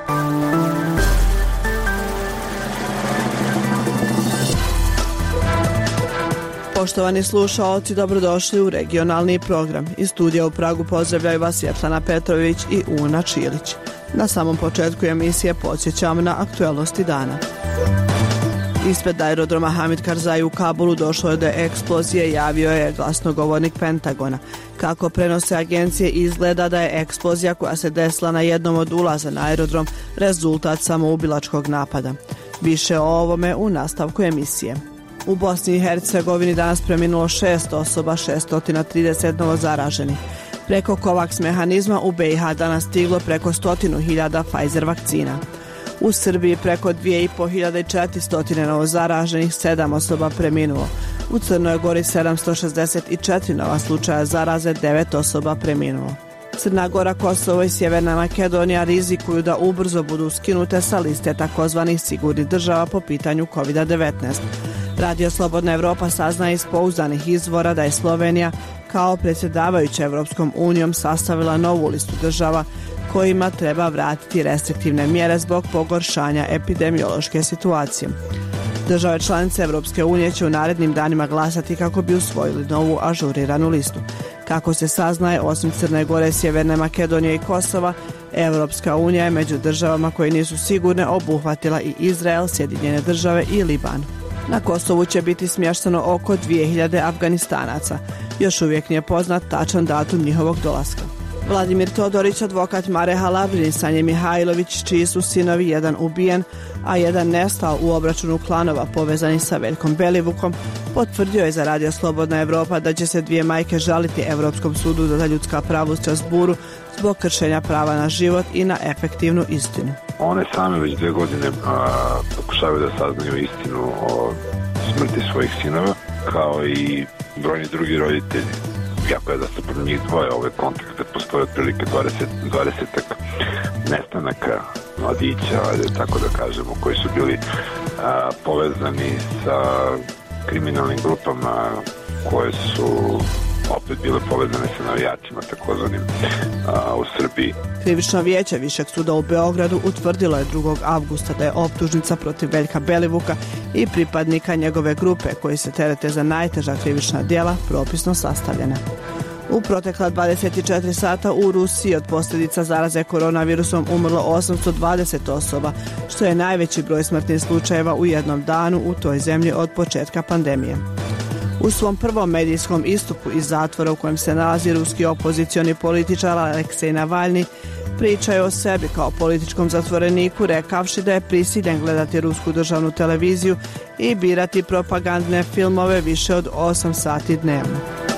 Poštovani slušaoci, dobrodošli u regionalni program. Iz studija u Pragu pozdravljaju vas Svetlana Petrović i Una Čilić. Na samom početku emisije podsjećam na aktuelnosti dana. Ispred aerodroma Hamid Karzai u Kabulu došlo je do eksplozije, javio je glasnogovornik Pentagona. Kako prenose agencije, izgleda da je eksplozija koja se desila na jednom od ulaza na aerodrom rezultat samoubilačkog napada. Više o ovome u nastavku emisije. U Bosni i Hercegovini danas preminulo 6 osoba, 630 novozaraženih. Preko COVAX mehanizma u BiH danas stiglo preko 100.000 Pfizer vakcina. U Srbiji preko 2.500 novozaraženih, 7 osoba preminulo. U Crnoj Gori 764 nova slučaja zaraze, 9 osoba preminulo. Crna Gora, Kosovo i Sjeverna Makedonija rizikuju da ubrzo budu skinute sa liste takozvanih sigurnih država po pitanju COVID-19. Radio Slobodna Evropa saznaje iz pouzdanih izvora da je Slovenija kao predsjedavajuća Evropskom unijom sastavila novu listu država kojima treba vratiti restriktivne mjere zbog pogoršanja epidemiološke situacije. Države članice Evropske unije će u narednim danima glasati kako bi usvojili novu ažuriranu listu. Kako se saznaje, osim Crne Gore, Sjeverne Makedonije i Kosova, Evropska unija je među državama koje nisu sigurne obuhvatila i Izrael, Sjedinjene države i Liban. Na Kosovu će biti smješteno oko 2000 Afganistanaca. Još uvijek nije poznat tačan datum njihovog dolaska. Vladimir Todorić, advokat Mare Halabrin i Sanje Mihajlović, čiji su sinovi, jedan ubijen, a jedan nestao u obračunu klanova povezani sa Veljkom Belivukom, potvrdio je za Radio Slobodna Evropa da će se dvije majke žaliti Europskom sudu za ljudska prava u Strasburu zbog kršenja prava na život i na efektivnu istinu. One same već 2 godine pokušavaju da saznaju istinu o smrti svojih sinova, kao i brojni drugi roditelji. Jako je da se pod njih dvoje ove kontakte, postoje otprilike 20 nestanaka mladića, tako da kažemo, koji su bili povezani sa kriminalnim grupama koje su opet bile povezane sa navijačima takozvanim u Srbiji. Krivično vijeće Višeg suda u Beogradu utvrdilo je 2. avgusta da je optužnica protiv Veljka Belivuka i pripadnika njegove grupe koji se terete za najteža krivična djela propisno sastavljena. U protekla 24 sata u Rusiji od posljedica zaraze koronavirusom umrlo 820 osoba, što je najveći broj smrtnih slučajeva u jednom danu u toj zemlji od početka pandemije. U svom prvom medijskom istupu iz zatvora u kojem se nalazi ruski opozicioni političar Aleksej Navalni, pričaju o sebi kao političkom zatvoreniku, rekavši da je prisiljen gledati rusku državnu televiziju i birati propagandne filmove više od 8 sati dnevno.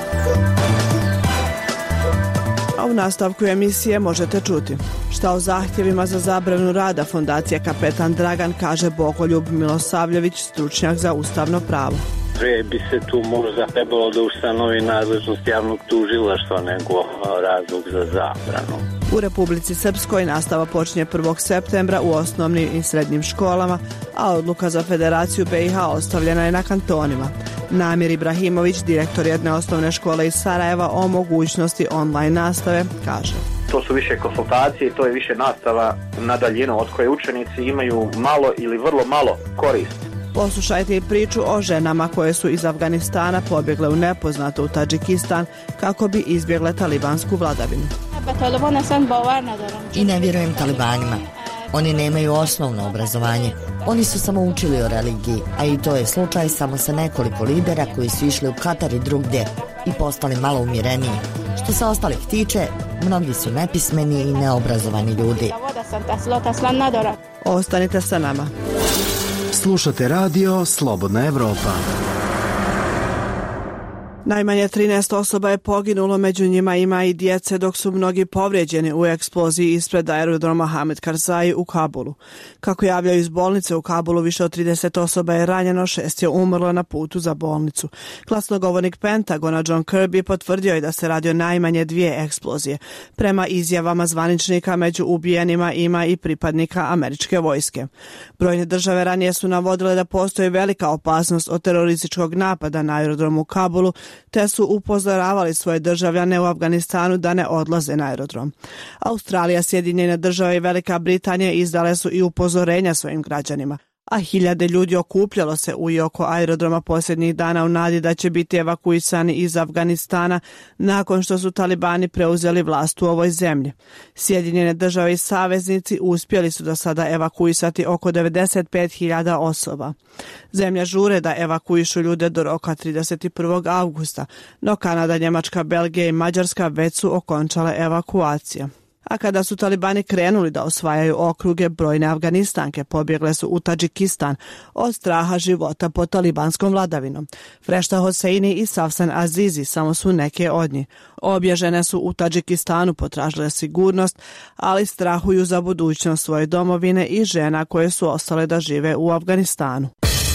A u nastavku emisije možete čuti šta o zahtjevima za zabranu rada Fondacije Kapetan Dragan kaže Bogoljub Milosavljević, stručnjak za ustavno pravo. Prije bi se tu možda trebalo da ustanovi nadležnost javnog tužilaštva nego razlog za zabranu. U Republici Srpskoj nastava počinje 1. septembra u osnovnim i srednjim školama, a odluka za Federaciju BiH ostavljena je na kantonima. Namir Ibrahimović, direktor jedne osnovne škole iz Sarajeva, o mogućnosti online nastave kaže: To su više konsultacije, to je više nastava na daljinu od koje učenici imaju malo ili vrlo malo koristi. Poslušajte i priču o ženama koje su iz Afganistana pobjegle u nepoznato u Tadžikistan kako bi izbjegle talibansku vladavinu. I ne vjerujem talibanima. Oni nemaju osnovno obrazovanje. Oni su samo učili o religiji, a i to je slučaj samo sa nekoliko lidera koji su išli u Katar i drugdje i postali malo umjereniji. Što se ostalih tiče, mnogi su nepismeni i neobrazovani ljudi. Ostanite sa nama. Slušate radio Slobodna Evropa. Najmanje 13 osoba je poginulo, među njima ima i djece, dok su mnogi povrijeđeni u eksploziji ispred aerodroma Hamid Karzai u Kabulu. Kako javljaju iz bolnice u Kabulu, više od 30 osoba je ranjeno, 6 je umrlo na putu za bolnicu. Glasnogovornik Pentagona John Kirby potvrdio je da se radi o najmanje 2 eksplozije. Prema izjavama zvaničnika, među ubijenima ima i pripadnika američke vojske. Brojne države ranije su navodile da postoji velika opasnost od terorističkog napada na aerodromu u Kabulu, te su upozoravali svoje državljane u Afganistanu da ne odlaze na aerodrom. Australija, Sjedinjene Države i Velika Britanija izdale su i upozorenja svojim građanima, a hiljade ljudi okupljalo se u i oko aerodroma posljednjih dana u nadi da će biti evakuisani iz Afganistana nakon što su talibani preuzeli vlast u ovoj zemlji. Sjedinjene Države i saveznici uspjeli su do sada evakuisati oko 95.000 osoba. Zemlja žure da evakuišu ljude do roka 31. avgusta, no Kanada, Njemačka, Belgija i Mađarska već su okončale evakuaciju. A kada su talibani krenuli da osvajaju okruge, brojne Afganistanke pobjegle su u Tadžikistan od straha života pod talibanskom vladavinom. Frešta Hoseini i Safsan Azizi samo su neke od njih. Obje žene su u Tadžikistanu potražile sigurnost, ali strahuju za budućnost svoje domovine i žena koje su ostale da žive u Afganistanu.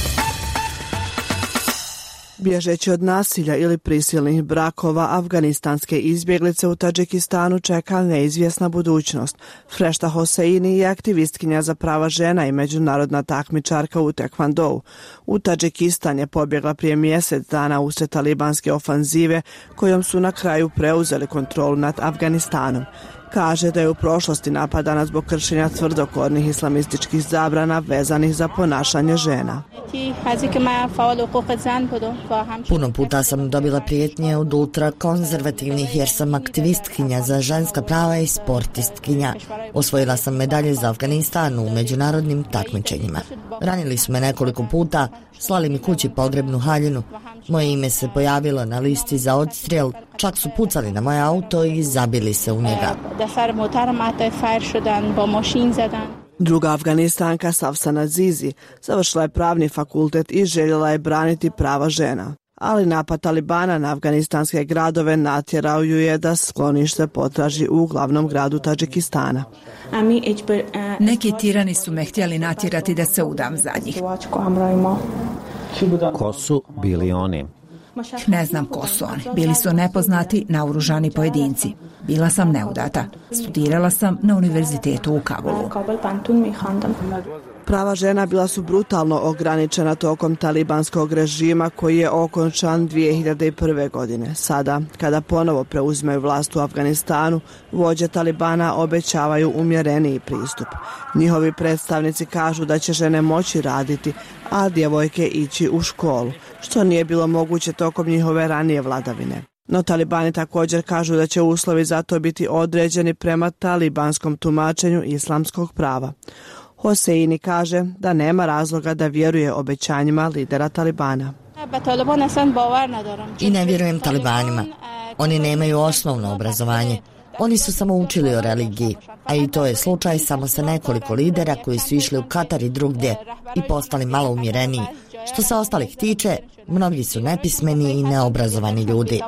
Bježeći od nasilja ili prisilnih brakova, afganistanske izbjeglice u Tadžikistanu čeka neizvjesna budućnost. Frešta Hoseini je aktivistkinja za prava žena i međunarodna takmičarka u tekvandou. U Tadžikistan je pobjegla prije mjesec dana usred talibanske ofanzive kojom su na kraju preuzeli kontrolu nad Afganistanom. Kaže da je u prošlosti napadana zbog kršenja tvrdokornih islamističkih zabrana vezanih za ponašanje žena. Puno puta sam dobila prijetnje od ultrakonzervativnih jer sam aktivistkinja za ženska prava i sportistkinja. Osvojila sam medalje za Afganistan u međunarodnim takmičenjima. Ranili su me nekoliko puta, slali mi kući pogrebnu haljinu. Moje ime se pojavilo na listi za odstrijel, čak su pucali na moj auto i zabili se u njega. Druga Afganistanka, Safsan Azizi, završila je pravni fakultet i željela je braniti prava žena. Ali napad talibana na afganistanske gradove natjerao ju je da sklonište potraži u glavnom gradu Tadžikistana. Neki tirani su me htjeli natjerati da se udam za njih. Ko su bili oni? Ne znam ko su oni. Bili su nepoznati, naoružani pojedinci. Bila sam neudata. Studirala sam na univerzitetu u Kabulu. Prava žena bila su brutalno ograničena tokom talibanskog režima koji je okončan 2001. godine. Sada, kada ponovo preuzimaju vlast u Afganistanu, vođe talibana obećavaju umjereniji pristup. Njihovi predstavnici kažu da će žene moći raditi, a djevojke ići u školu, što nije bilo moguće tokom njihove ranije vladavine. No talibani također kažu da će uslovi za to biti određeni prema talibanskom tumačenju islamskog prava. Hoseini kaže da nema razloga da vjeruje obećanjima lidera talibana. I ne vjerujem talibanima. Oni nemaju osnovno obrazovanje. Oni su samo učili o religiji, a i to je slučaj samo sa nekoliko lidera koji su išli u Katar i drugdje i postali malo umjereniji. Što se ostalih tiče, mnogi su nepismeni i neobrazovani ljudi.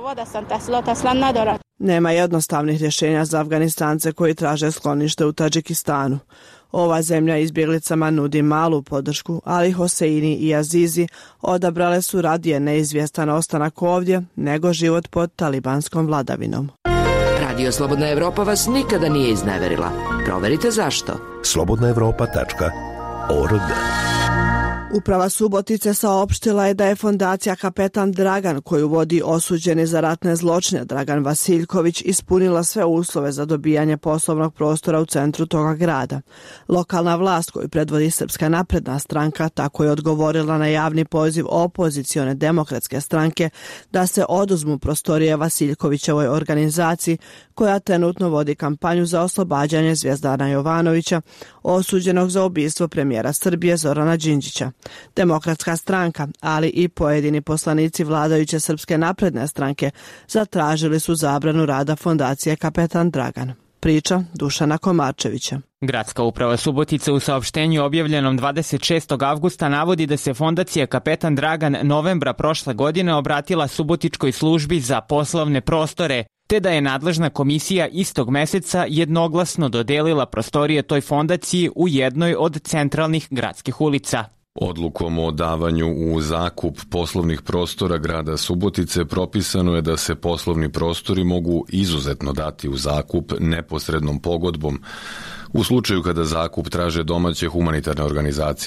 Nema jednostavnih rješenja za Afganistance koji traže sklonište u Tadžikistanu. Ova zemlja izbjeglicama nudi malu podršku, ali Hoseini i Azizi odabrale su radije neizvjestan ostanak ovdje nego život pod talibanskom vladavinom. Radio Slobodna Evropa vas nikada nije izneverila. Proverite zašto. slobodnaevropa.org. Uprava Subotice saopštila je da je fondacija Kapetan Dragan, koju vodi osuđeni za ratne zločine Dragan Vasiljković, ispunila sve uslove za dobijanje poslovnog prostora u centru toga grada. Lokalna vlast koju predvodi Srpska napredna stranka tako je odgovorila na javni poziv opozicione demokratske stranke da se oduzmu prostorije Vasiljkovićevoj organizaciji koja trenutno vodi kampanju za oslobađanje Zvjezdana Jovanovića, osuđenog za ubistvo premijera Srbije Zorana Đinđića. Demokratska stranka, ali i pojedini poslanici vladajuće Srpske napredne stranke zatražili su zabranu rada fondacije Kapetan Dragan. Priča Dušana Komarčevića. Gradska uprava Subotice u saopštenju objavljenom 26. avgusta navodi da se fondacija Kapetan Dragan novembra prošle godine obratila Subotičkoj službi za poslovne prostore, te da je nadležna komisija istog meseca jednoglasno dodelila prostorije toj fondaciji u jednoj od centralnih gradskih ulica. Odlukom o davanju u zakup poslovnih prostora grada Subotice propisano je da se poslovni prostori mogu izuzetno dati u zakup neposrednom pogodbom u slučaju kada zakup traže domaće humanitarne organizacije.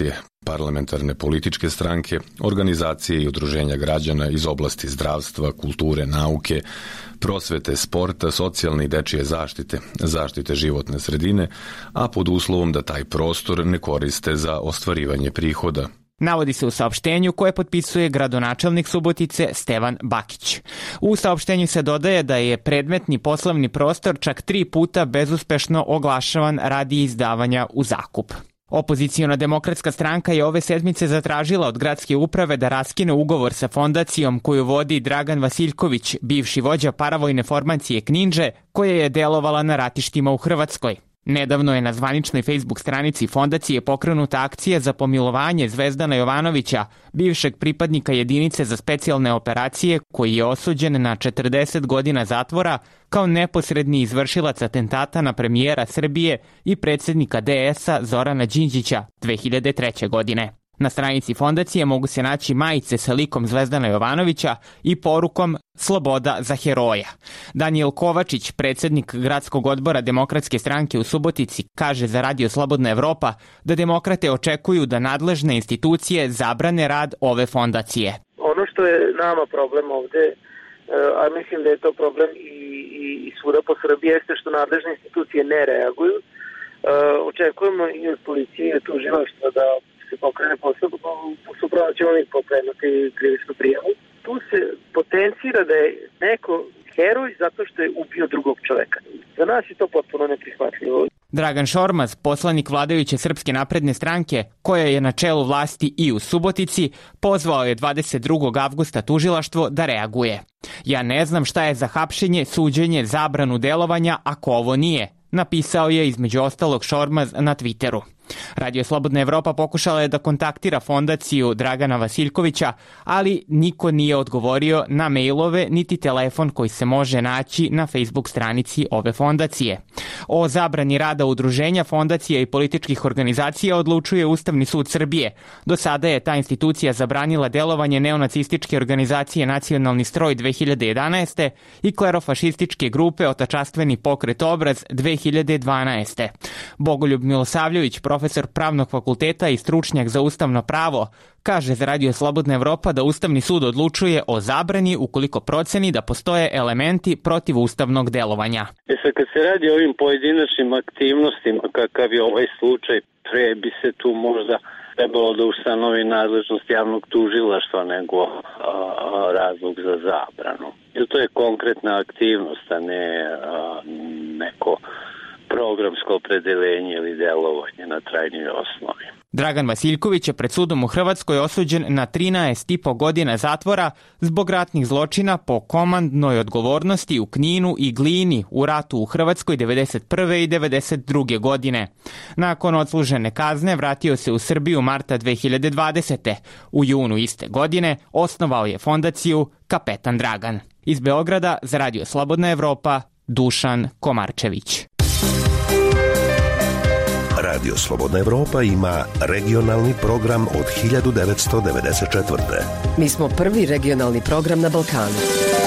parlamentarne političke stranke, organizacije i udruženja građana iz oblasti zdravstva, kulture, nauke, prosvete, sporta, socijalne i dečije zaštite, zaštite životne sredine, a pod uslovom da taj prostor ne koriste za ostvarivanje prihoda. Navodi se u saopštenju koje potpisuje gradonačelnik Subotice Stevan Bakić. U saopštenju se dodaje da je predmetni poslovni prostor čak 3 puta bezuspešno oglašavan radi izdavanja u zakup. Opoziciona demokratska stranka je ove sedmice zatražila od gradske uprave da raskine ugovor sa fondacijom koju vodi Dragan Vasiljković, bivši vođa paravojne formacije Kninđe, koja je delovala na ratištima u Hrvatskoj. Nedavno je na zvaničnoj Facebook stranici fondacije pokrenuta akcija za pomilovanje Zvezdana Jovanovića, bivšeg pripadnika jedinice za specijalne operacije koji je osuđen na 40 godina zatvora kao neposredni izvršilac atentata na premijera Srbije i predsjednika DS-a Zorana Đinđića 2003. godine. Na stranici fondacije mogu se naći majice sa likom Zvezdana Jovanovića i porukom Sloboda za heroja. Danijel Kovačić, predsjednik gradskog odbora Demokratske stranke u Subotici, kaže za Radio Slobodna Evropa da demokrate očekuju da nadležne institucije zabrane rad ove fondacije. Ono što je nama problem ovde, a mislim da je to problem i svuda po Srbiji, jeste što nadležne institucije ne reaguju. Očekujemo i od policije i od tužilaštva da se pokrene postupak, suprotno ćemo mi pokrenuti krivičnu prijavu. Tu se potencira da je neko heroj zato što je ubio drugog čoveka. Za nas je to potpuno neprihvatljivo. Dragan Šormaz, poslanik vladajuće Srpske napredne stranke, koja je na čelu vlasti i u Subotici, pozvao je 22. avgusta tužilaštvo da reaguje. Ja ne znam šta je za hapšenje, suđenje, zabranu delovanja ako ovo nije, napisao je između ostalog Šormaz na Twitteru. Radio Slobodna Evropa pokušala je da kontaktira fondaciju Dragana Vasiljkovića, ali niko nije odgovorio na mailove niti telefon koji se može naći na Facebook stranici ove fondacije. O zabrani rada udruženja, fondacija i političkih organizacija odlučuje Ustavni sud Srbije. Do sada je ta institucija zabranila delovanje neonacističke organizacije Nacionalni stroj 2011. i klerofašističke grupe Otačastveni pokret Obraz 2012. Bogoljub Milosavljević, profesor pravnog fakulteta i stručnjak za ustavno pravo, kaže za Radio Slobodna Evropa da Ustavni sud odlučuje o zabrani ukoliko proceni da postoje elementi protiv ustavnog delovanja. Sad kad se radi o ovim pojedinačnim aktivnostima, kakav je ovaj slučaj, pre bi se tu možda trebalo da ustanovi nadležnost javnog tužilaštva nego razlog za zabranu. Jer to je konkretna aktivnost, a ne neko programsko opredeljenje ili delovanje na trajnoj osnovi. Dragan Vasiljković je pred sudom u Hrvatskoj osuđen na 13,5 godina zatvora zbog ratnih zločina po komandnoj odgovornosti u Kninu i Glini u ratu u Hrvatskoj 1991. i 1992. godine. Nakon odslužene kazne vratio se u Srbiju marta 2020. U junu iste godine osnovao je fondaciju Kapetan Dragan. Iz Beograda za Radio Slobodna Evropa, Dušan Komarčević. Radio Slobodna Evropa ima regionalni program od 1994. Mi smo prvi regionalni program na Balkanu.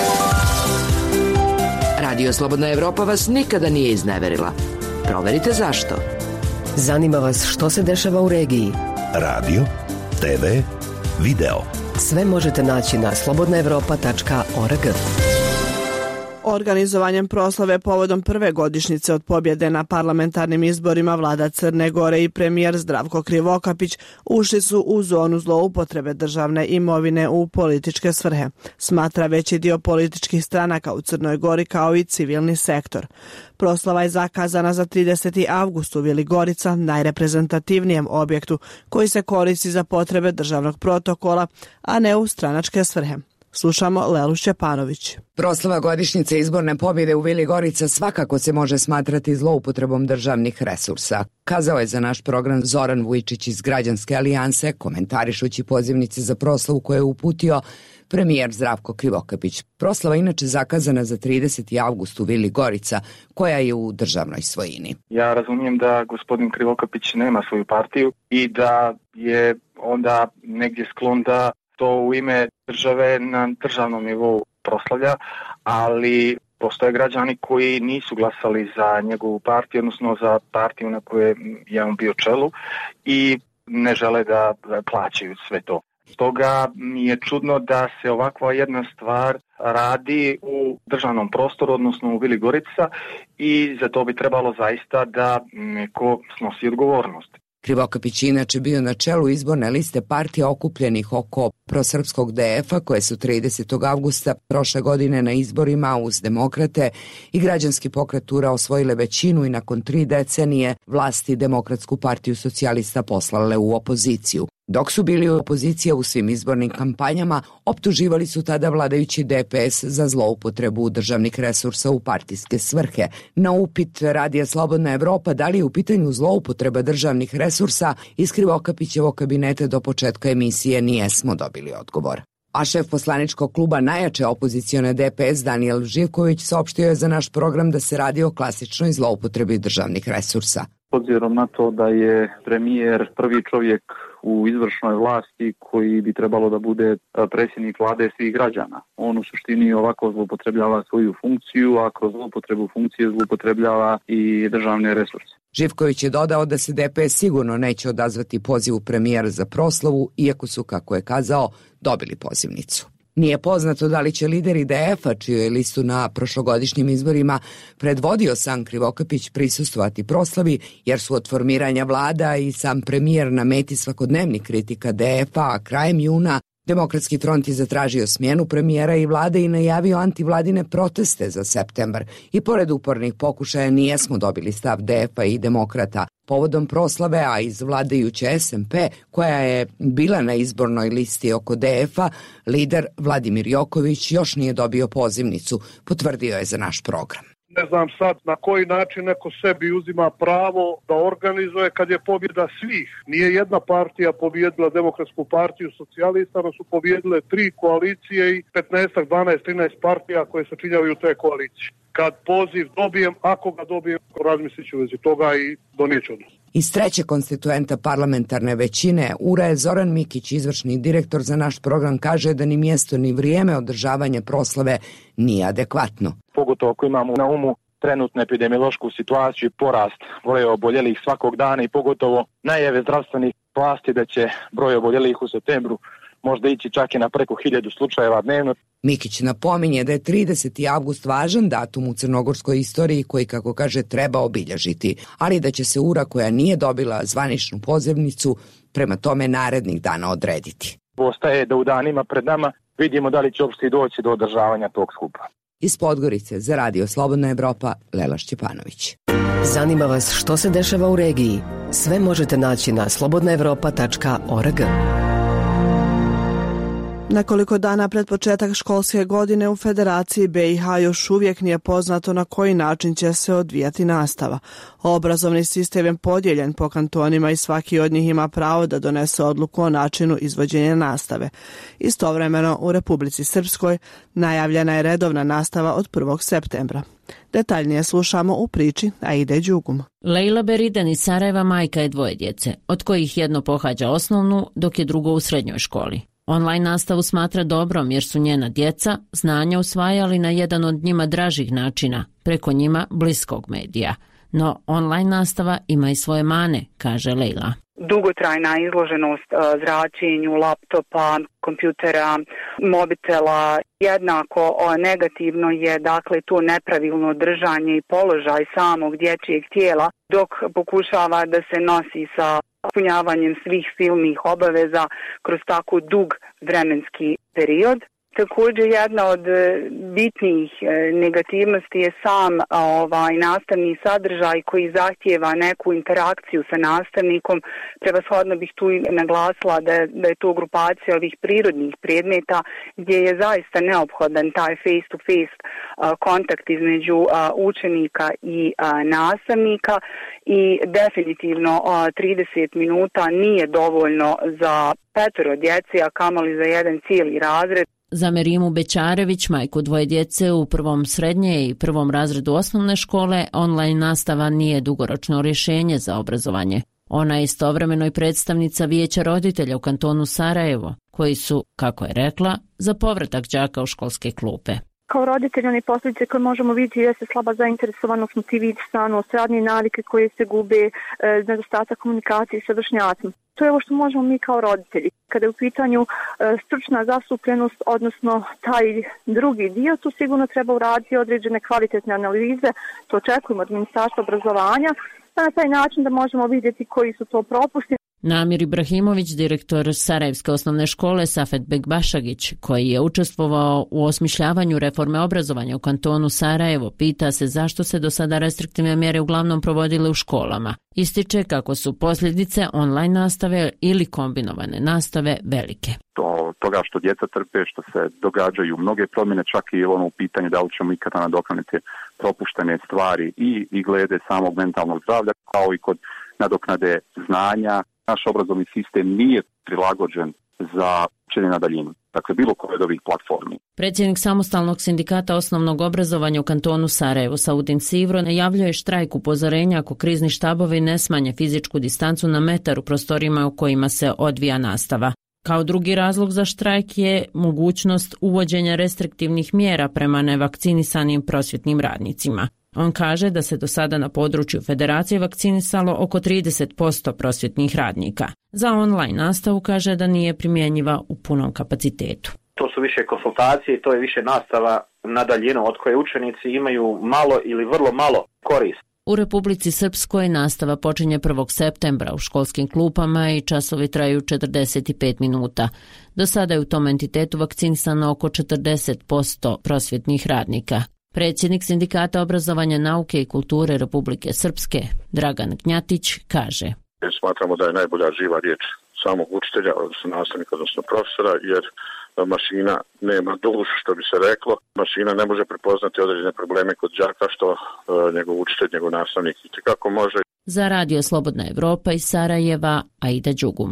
Radio Slobodna Evropa vas nikada nije izneverila. Proverite zašto. Zanima vas što se dešava u regiji. Radio, TV, video. Sve možete naći na slobodnaevropa.org. Organizovanjem proslave povodom prve godišnjice od pobjede na parlamentarnim izborima vlada Crne Gore i premijer Zdravko Krivokapić ušli su u zonu zloupotrebe državne imovine u političke svrhe, smatra veći dio političkih stranaka u Crnoj Gori kao i civilni sektor. Proslava je zakazana za 30. avgust u Vili Gorica, najreprezentativnijem objektu koji se koristi za potrebe državnog protokola, a ne u stranačke svrhe. Slušamo Lelu Šćepanović. Proslava godišnjice izborne pobjede u Vili Gorica svakako se može smatrati zloupotrebom državnih resursa, kazao je za naš program Zoran Vujčić iz Građanske alijanse, komentarišući pozivnice za proslavu koje je uputio premijer Zdravko Krivokapić. Proslava inače zakazana za 30. avgust u Vili Gorica, koja je u državnoj svojini. Ja razumijem da gospodin Krivokapić nema svoju partiju i da je onda negdje sklon da to u ime države na državnom nivou proslavlja, ali postoje građani koji nisu glasali za njegovu partiju, odnosno za partiju na kojoj je on bio čelu i ne žele da plaćaju sve to. Stoga mi je čudno da se ovakva jedna stvar radi u državnom prostoru, odnosno u Vili Gorica, i za to bi trebalo zaista da neko snosi odgovornost. Krivokapić je inače bio na čelu izborne liste partija okupljenih oko prosrpskog DF-a koje su 30. avgusta prošle godine na izborima uz Demokrate i Građanski pokret Tura osvojile većinu i nakon 3 decenije vlasti Demokratsku partiju socijalista poslale u opoziciju. Dok su bili u opoziciji u svim izbornim kampanjama, optuživali su tada vladajući DPS za zloupotrebu državnih resursa u partijske svrhe. Na upit Radija Slobodna Evropa da li je u pitanju zloupotreba državnih resursa, iz Krivokapićevog kabineta do početka emisije nijesmo dobili odgovor. A šef poslaničkog kluba najjače opozicione DPS Danijel Živković saopštio je za naš program da se radi o klasičnoj zloupotrebi državnih resursa. Obzirom na to da je premijer prvi čovjek u izvršnoj vlasti koji bi trebalo da bude predsjednik vlade svih građana. On u suštini ovako zloupotrebljava svoju funkciju, a kroz zloupotrebu funkcije zloupotrebljava i državne resurse. Živković je dodao da se DPS sigurno neće odazvati pozivu premijera za proslavu, iako su, kako je kazao, dobili pozivnicu. Nije poznato da li će lideri DF-a, čiju je listu na prošlogodišnjim izborima predvodio sam Krivokapić, prisustvovati proslavi, jer su od formiranja vlada i sam premijer na meti svakodnevnih kritika DF-a, a krajem juna Demokratski front je zatražio smjenu premijera i vlade i najavio antivladine proteste za septembar. I pored upornih pokušaja nijesmo dobili stav DF-a i Demokrata. Povodom proslave, a iz vladajuće SMP, koja je bila na izbornoj listi oko DF-a, lider Vladimir Joković još nije dobio pozivnicu, potvrdio je za naš program. Ne znam sad na koji način neko sebi uzima pravo da organizuje kad je pobjeda svih. Nije jedna partija pobjedila Demokratsku partiju socijalista, no su pobjedile 3 koalicije i 15, 12, 13 partija koje se činjavaju te koalicije. Kad poziv dobijem, ako ga dobijem, razmislit ću u vezi toga i donijeću odnos. Iz treće konstituenta parlamentarne većine URA Zoran Mikić, izvršni direktor za naš program, kaže da ni mjesto ni vrijeme održavanja proslave nije adekvatno. Pogotovo ako imamo na umu trenutnu epidemiološku situaciju i porast broja oboljelih svakog dana i pogotovo najave zdravstvenih vlasti da će broj oboljelih u septembru možda ići čak i na preko 1000 slučajeva dnevno. Mikić napominje da je 30. avgust važan datum u crnogorskoj istoriji koji, kako kaže, treba obilježiti, ali da će se URA, koja nije dobila zvaničnu pozivnicu, prema tome narednih dana odrediti. Ostaje da u danima pred nama vidimo da li će uopšte doći do održavanja tog skupa. Iz Podgorice za Radio Slobodna Evropa, Lela Šćepanović. Zanima vas što se dešava u regiji? Sve možete naći na slobodnaevropa.org. Nekoliko dana pred početak školske godine u Federaciji BiH još uvijek nije poznato na koji način će se odvijati nastava. Obrazovni sistem je podijeljen po kantonima i svaki od njih ima pravo da donese odluku o načinu izvođenja nastave. Istovremeno u Republici Srpskoj najavljena je redovna nastava od 1. septembra. Detaljnije slušamo u priči Aide Đugum. Lejla Beridan iz Sarajeva majka je 2 djece, od kojih jedno pohađa osnovnu, dok je drugo u srednjoj školi. Online nastavu smatra dobrom jer su njena djeca znanja usvajali na jedan od njima dražih načina, preko njima bliskog medija. No online nastava ima i svoje mane, kaže Lejla. Dugotrajna izloženost zračenju, laptopa, kompjutera, mobitela. Jednako negativno je dakle to nepravilno držanje i položaj samog dječjeg tijela dok pokušava da se nosi sa ispunjavanjem svih silnih obaveza kroz tako dug vremenski period. Također jedna od bitnijih negativnosti je sam nastavni sadržaj koji zahtijeva neku interakciju sa nastavnikom. Prevashodno bih tu naglasila da je to grupacija ovih prirodnih predmeta gdje je zaista neophodan taj face-to-face kontakt između učenika i nastavnika i definitivno 30 minuta nije dovoljno za 5 djece, a kamoli za jedan cijeli razred. Za Merimu Bećarević, majku 2 djece u 1. srednje i 1. razredu osnovne škole, online nastava nije dugoročno rješenje za obrazovanje. Ona je istovremeno i predstavnica vijeća roditelja u kantonu Sarajevo, koji su, kako je rekla, za povratak đaka u školske klupe. Kao roditelji, one posljedice koje možemo vidjeti jeste slaba zainteresovanost, motivisanost, radne navike koje se gube, nedostatak komunikacije sa vršnjacima. To je ovo što možemo mi kao roditelji. Kada je u pitanju stručna zastupljenost, odnosno taj drugi dio, tu sigurno treba uraditi određene kvalitetne analize, to očekujemo od Ministarstva obrazovanja, na taj način da možemo vidjeti koji su to propusti. Namir Ibrahimović, direktor Sarajevske osnovne škole Safet Begbašagić, koji je učestvovao u osmišljavanju reforme obrazovanja u kantonu Sarajevo, pita se zašto se do sada restriktivne mjere uglavnom provodile u školama. Ističe kako su posljedice online nastave ili kombinovane nastave velike. Toga što djeca trpe, što se događaju mnoge promjene, čak i ono u pitanju da li ćemo ikada nadoknaditi propuštene stvari i glede samog mentalnog zdravlja, kao i kod nadoknade znanja. Naš obrazovni sistem nije prilagođen za učenje na daljinu, dakle bilo koje od ovih platformi. Predsjednik samostalnog sindikata osnovnog obrazovanja u kantonu Sarajevo, Saudin Sivro, najavljuje štrajk upozorenja ako krizni štabovi ne smanje fizičku distancu na metar u prostorima u kojima se odvija nastava. Kao drugi razlog za štrajk je mogućnost uvođenja restriktivnih mjera prema nevakcinisanim prosvjetnim radnicima. On kaže da se do sada na području federacije vakcinisalo oko 30% prosvjetnih radnika. Za online nastavu kaže da nije primjenjiva u punom kapacitetu. To su više konsultacije i to je više nastava na daljinu od koje učenici imaju malo ili vrlo malo korist. U Republici Srpskoj nastava počinje 1. septembra u školskim klupama i časovi traju 45 minuta. Do sada je u tom entitetu vakcinisano oko 40% prosvjetnih radnika. Predsjednik Sindikata obrazovanja, nauke i kulture Republike Srpske, Dragan Gnjatić, kaže: Smatramo da je najbolja živa riječ samog učitelja, odnosno nastavnika, odnosno profesora, jer mašina nema dušu, što bi se reklo. Mašina ne može prepoznati određene probleme kod đaka, što njegov učitelj, njegov nastavnik itekako može. Za Radio Slobodna Evropa iz Sarajeva, Aida Đugum.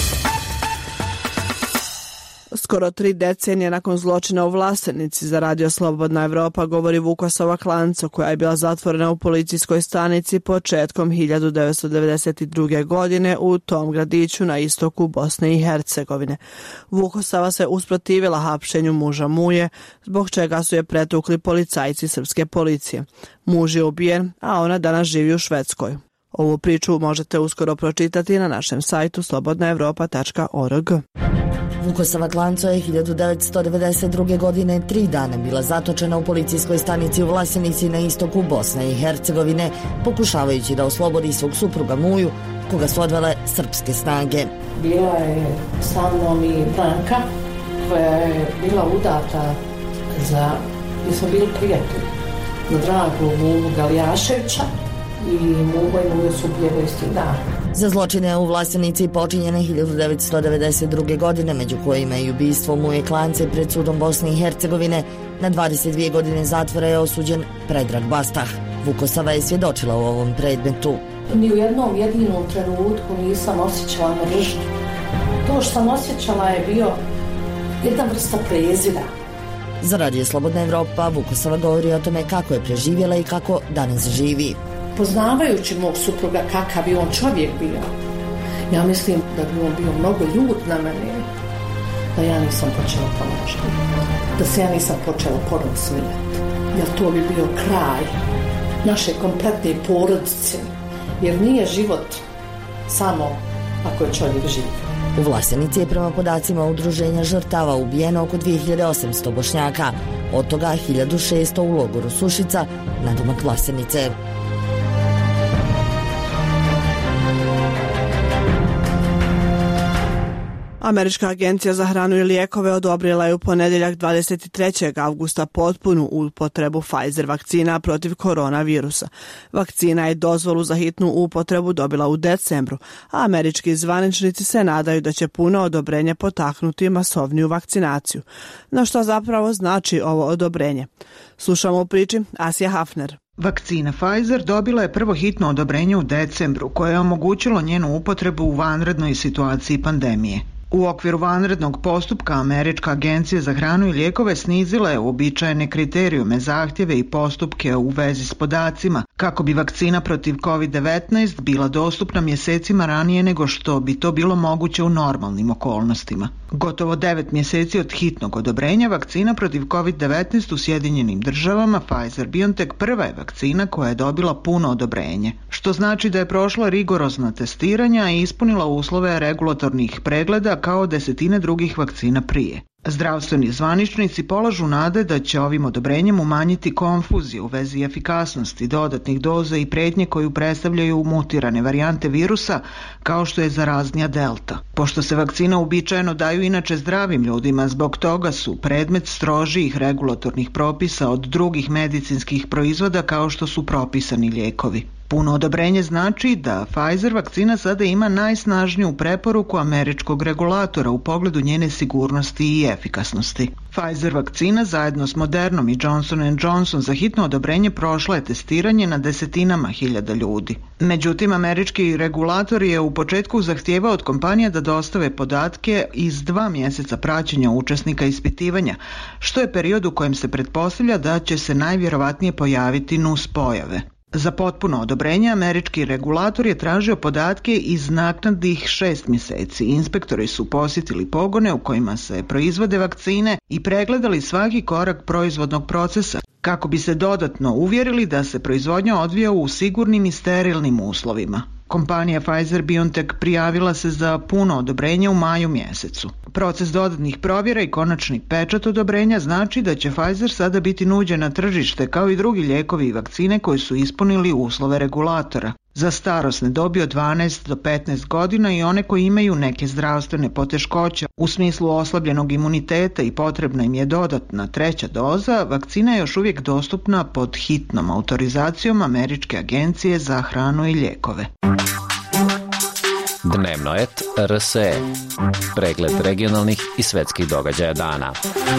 Skoro 3 decenije nakon zločina u Vlasenici za Radio Slobodna Evropa govori Vukosova Klanco, koja je bila zatvorena u policijskoj stanici početkom 1992. godine u tom gradiću na istoku Bosne i Hercegovine. Vukosava se usprotivila hapšenju muža Muje, zbog čega su je pretukli policajci srpske policije. Muž je ubijen, a ona danas živi u Švedskoj. Ovu priču možete uskoro pročitati na našem sajtu slobodnaevropa.org. Vukosava Klanco je 1992. godine 3 dana bila zatočena u policijskoj stanici u Vlasenici na istoku Bosne i Hercegovine, pokušavajući da oslobodi svog supruga Muju, koga su odvele srpske snage. Bila je sa mnom i Branka, koja je bila udata mi smo bili prijatelji, na dragu Muju Galijaševića, i Muje su ubijene isti dan. Za zločine u Vlasenici počinjene 1992. godine, među kojima je ubistvo Muje Klance pred sudom Bosne i Hercegovine, na 22 godine zatvora je osuđen Predrag Bastah. Vukosava je svjedočila u ovom predmetu. Ni u jednom jedinom trenutku nisam osjećala mržnju. To što sam osjećala je bio jedna vrsta prezira. Za Radio Slobodna Evropa Vukosava govori o tome kako je preživjela i kako danas živi. Poznavajući mog supruga kakav je on čovjek bio, ja mislim da bi on bio mnogo ljut na mene, da ja nisam počela pomažati, da se ja nisam počela porod smijati, jer to bi bio kraj naše kompletne porodice, jer nije život samo ako je čovjek živ. U Vlasenici je prema podacima udruženja žrtava ubijeno oko 2800 Bošnjaka, od toga 1600 u logoru Sušica, nadomak Vlasenice. Američka agencija za hranu i lijekove odobrila je u ponedjeljak 23. avgusta potpunu upotrebu Pfizer vakcina protiv koronavirusa. Vakcina je dozvolu za hitnu upotrebu dobila u decembru, a američki zvaničnici se nadaju da će puno odobrenje potaknuti masovniju vakcinaciju. No što zapravo znači ovo odobrenje? Slušamo u priči Asija Hafner. Vakcina Pfizer dobila je prvo hitno odobrenje u decembru, koje je omogućilo njenu upotrebu u vanrednoj situaciji pandemije. U okviru vanrednog postupka Američka agencija za hranu i lijekove snizila je uobičajene kriterijume, zahtjeve i postupke u vezi s podacima kako bi vakcina protiv COVID-19 bila dostupna mjesecima ranije nego što bi to bilo moguće u normalnim okolnostima. Gotovo 9 mjeseci od hitnog odobrenja vakcina protiv COVID-19 u Sjedinjenim Državama Pfizer-BioNTech prva je vakcina koja je dobila puno odobrenje, što znači da je prošla rigorozna testiranja i ispunila uslove regulatornih pregleda kao desetine drugih vakcina prije. Zdravstveni zvaničnici polažu nade da će ovim odobrenjem umanjiti konfuziju u vezi efikasnosti dodatnih doza i pretnje koju predstavljaju mutirane varijante virusa kao što je zaraznija delta. Pošto se vakcina uobičajeno daju inače zdravim ljudima, zbog toga su predmet strožijih regulatornih propisa od drugih medicinskih proizvoda kao što su propisani lijekovi. Puno odobrenje znači da Pfizer vakcina sada ima najsnažniju preporuku američkog regulatora u pogledu njene sigurnosti i efikasnosti. Pfizer vakcina zajedno s Modernom i Johnson & Johnson za hitno odobrenje prošla je testiranje na desetinama hiljada ljudi. Međutim, američki regulator je u početku zahtijevao od kompanija da dostave podatke iz 2 mjeseca praćenja učesnika ispitivanja, što je period u kojem se pretpostavlja da će se najvjerovatnije pojaviti nuspojave. Za potpuno odobrenje američki regulator je tražio podatke iz naknadnih 6 mjeseci. Inspektori su posjetili pogone u kojima se proizvode vakcine i pregledali svaki korak proizvodnog procesa kako bi se dodatno uvjerili da se proizvodnja odvija u sigurnim i sterilnim uslovima. Kompanija Pfizer-BioNTech prijavila se za puno odobrenje u maju mjesecu. Proces dodatnih provjera i konačni pečat odobrenja znači da će Pfizer sada biti nuđen na tržište kao i drugi lijekovi i vakcine koji su ispunili uslove regulatora. Za starosne dobi od 12 do 15 godina i one koji imaju neke zdravstvene poteškoće u smislu oslabljenog imuniteta i potrebna im je dodatna 3. doza, vakcina je još uvijek dostupna pod hitnom autorizacijom Američke agencije za hranu i lijekove. Dnevno et RSE. Pregled regionalnih i svetskih događaja dana.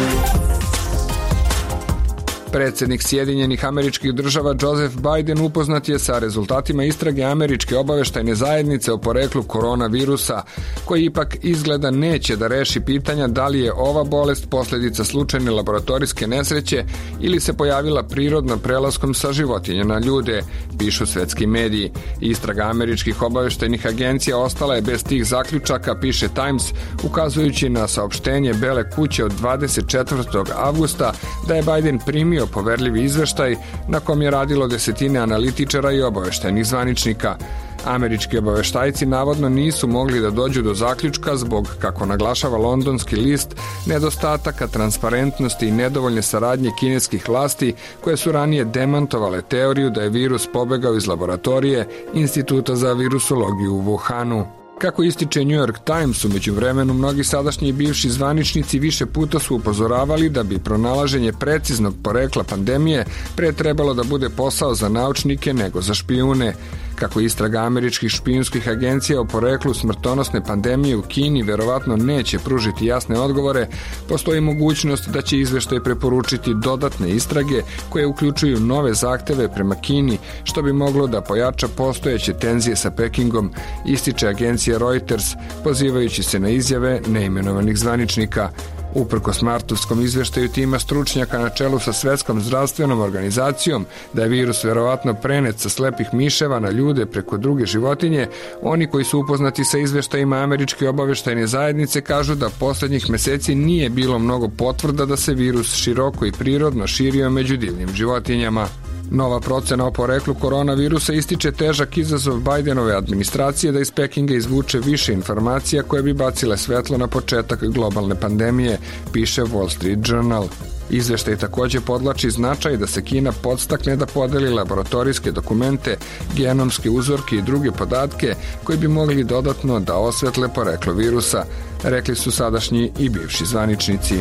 Predsjednik Sjedinjenih Američkih Država Joseph Biden upoznat je sa rezultatima istrage Američke obavještajne zajednice o poreklu koronavirusa, koji ipak izgleda neće da reši pitanja da li je ova bolest posljedica slučajne laboratorijske nesreće ili se pojavila prirodno prelaskom sa životinja na ljude, pišu svetski mediji. Istraga američkih obavještajnih agencija ostala je bez tih zaključaka, piše Times, ukazujući na saopštenje Bele kuće od 24. avgusta da je Biden primio poverljivi izveštaj na kom je radilo desetine analitičara i obavještajnih zvaničnika. Američki obavještajci navodno nisu mogli da dođu do zaključka zbog, kako naglašava londonski list, nedostataka transparentnosti i nedovoljne saradnje kineskih vlasti koje su ranije demantovale teoriju da je virus pobegao iz laboratorije Instituta za virusologiju u Wuhanu. Kako ističe New York Times, u međuvremenu mnogi sadašnji i bivši zvaničnici više puta su upozoravali da bi pronalaženje preciznog porekla pandemije pre trebalo da bude posao za naučnike nego za špijune. Kako istraga američkih špijunskih agencija o poreklu smrtonosne pandemije u Kini verovatno neće pružiti jasne odgovore, postoji mogućnost da će izveštaj preporučiti dodatne istrage koje uključuju nove zahteve prema Kini, što bi moglo da pojača postojeće tenzije sa Pekingom, ističe agencija Reuters, pozivajući se na izjave neimenovanih zvaničnika. Uprkos martovskom izveštaju tima stručnjaka na čelu sa Svetskom zdravstvenom organizacijom da je virus verovatno prenet sa slepih miševa na ljude preko druge životinje, oni koji su upoznati sa izveštajima Američke obavještajne zajednice kažu da posljednjih mjeseci nije bilo mnogo potvrda da se virus široko i prirodno širio među divljim životinjama. Nova procena o poreklu koronavirusa ističe težak izazov Bidenove administracije da iz Pekinga izvuče više informacija koje bi bacile svetlo na početak globalne pandemije, piše Wall Street Journal. Izveštaj također podlači značaj da se Kina podstakne da podeli laboratorijske dokumente, genomske uzorke i druge podatke koji bi mogli dodatno da osvetle poreklo virusa, rekli su sadašnji i bivši zvaničnici.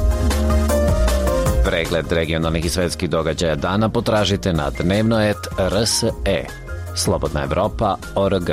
Pregled regionalnih i svetskih događaja dana potražite na dnevnoet.rse. Slobodna Evropa.org.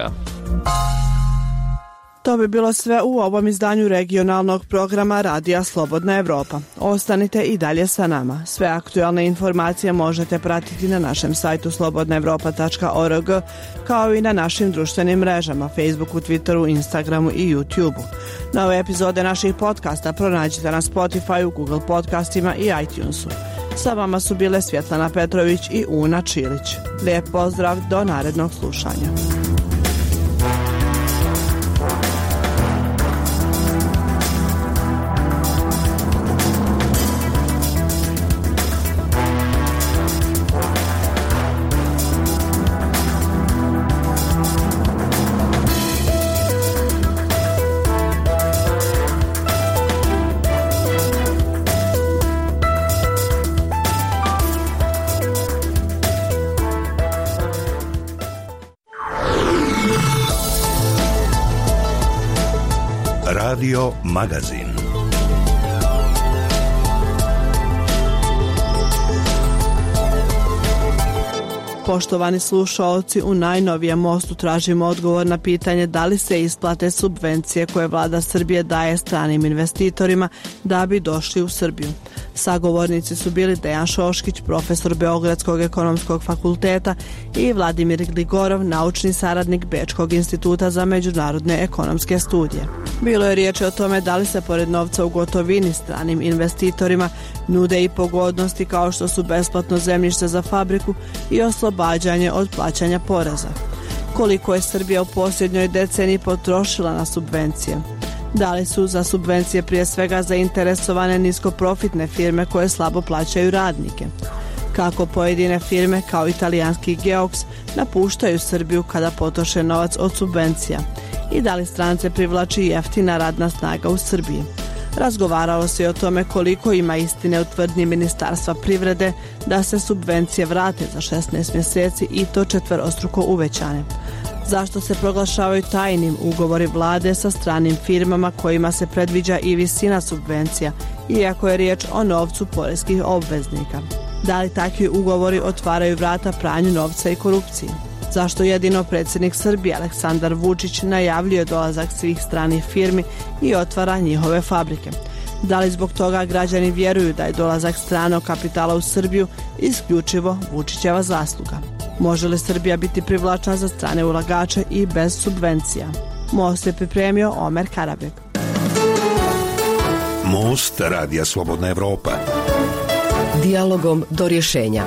To bi bilo sve u ovom izdanju regionalnog programa Radija Slobodna Evropa. Ostanite i dalje sa nama. Sve aktualne informacije možete pratiti na našem sajtu slobodnaevropa.org, kao i na našim društvenim mrežama Facebooku, Twitteru, Instagramu i YouTubeu. Nove epizode naših podcasta pronađite na Spotifyu, Google podcastima i iTunesu. Sa vama su bile Svjetlana Petrović i Una Čilić. Lijep pozdrav, do narednog slušanja. Radio Magazin. Poštovani slušaoci, u najnovijem mostu tražimo odgovor na pitanje da li se isplate subvencije koje vlada Srbije daje stranim investitorima da bi došli u Srbiju. Sagovornici su bili Dejan Šoškić, profesor Beogradskog ekonomskog fakulteta, i Vladimir Gligorov, naučni saradnik Bečkog instituta za međunarodne ekonomske studije. Bilo je riječi o tome da li se pored novca u gotovini stranim investitorima nude i pogodnosti kao što su besplatno zemljište za fabriku i oslobađanje od plaćanja poreza. Koliko je Srbija u posljednjoj deceniji potrošila na subvencije? Da li su za subvencije prije svega zainteresovane niskoprofitne firme koje slabo plaćaju radnike? Kako pojedine firme kao italijanski Geox napuštaju Srbiju kada potroše novac od subvencija? I da li strance privlači jeftina radna snaga u Srbiji? Razgovaralo se i o tome koliko ima istine u tvrdnji Ministarstva privrede da se subvencije vrate za 16 mjeseci i to četverostruko uvećane. Zašto se proglašavaju tajnim ugovori vlade sa stranim firmama kojima se predviđa i visina subvencija, iako je riječ o novcu poreskih obveznika? Da li takvi ugovori otvaraju vrata pranju novca i korupciji? Zašto jedino predsjednik Srbije Aleksandar Vučić najavljuje dolazak svih stranih firmi i otvara njihove fabrike? Da li zbog toga građani vjeruju da je dolazak stranog kapitala u Srbiju isključivo Vučićeva zasluga? Može li Srbija biti privlačna za strane ulagače i bez subvencija? Most je pripremio Omer Karabek. Most Radija Slobodna Evropa. Dijalogom do rješenja.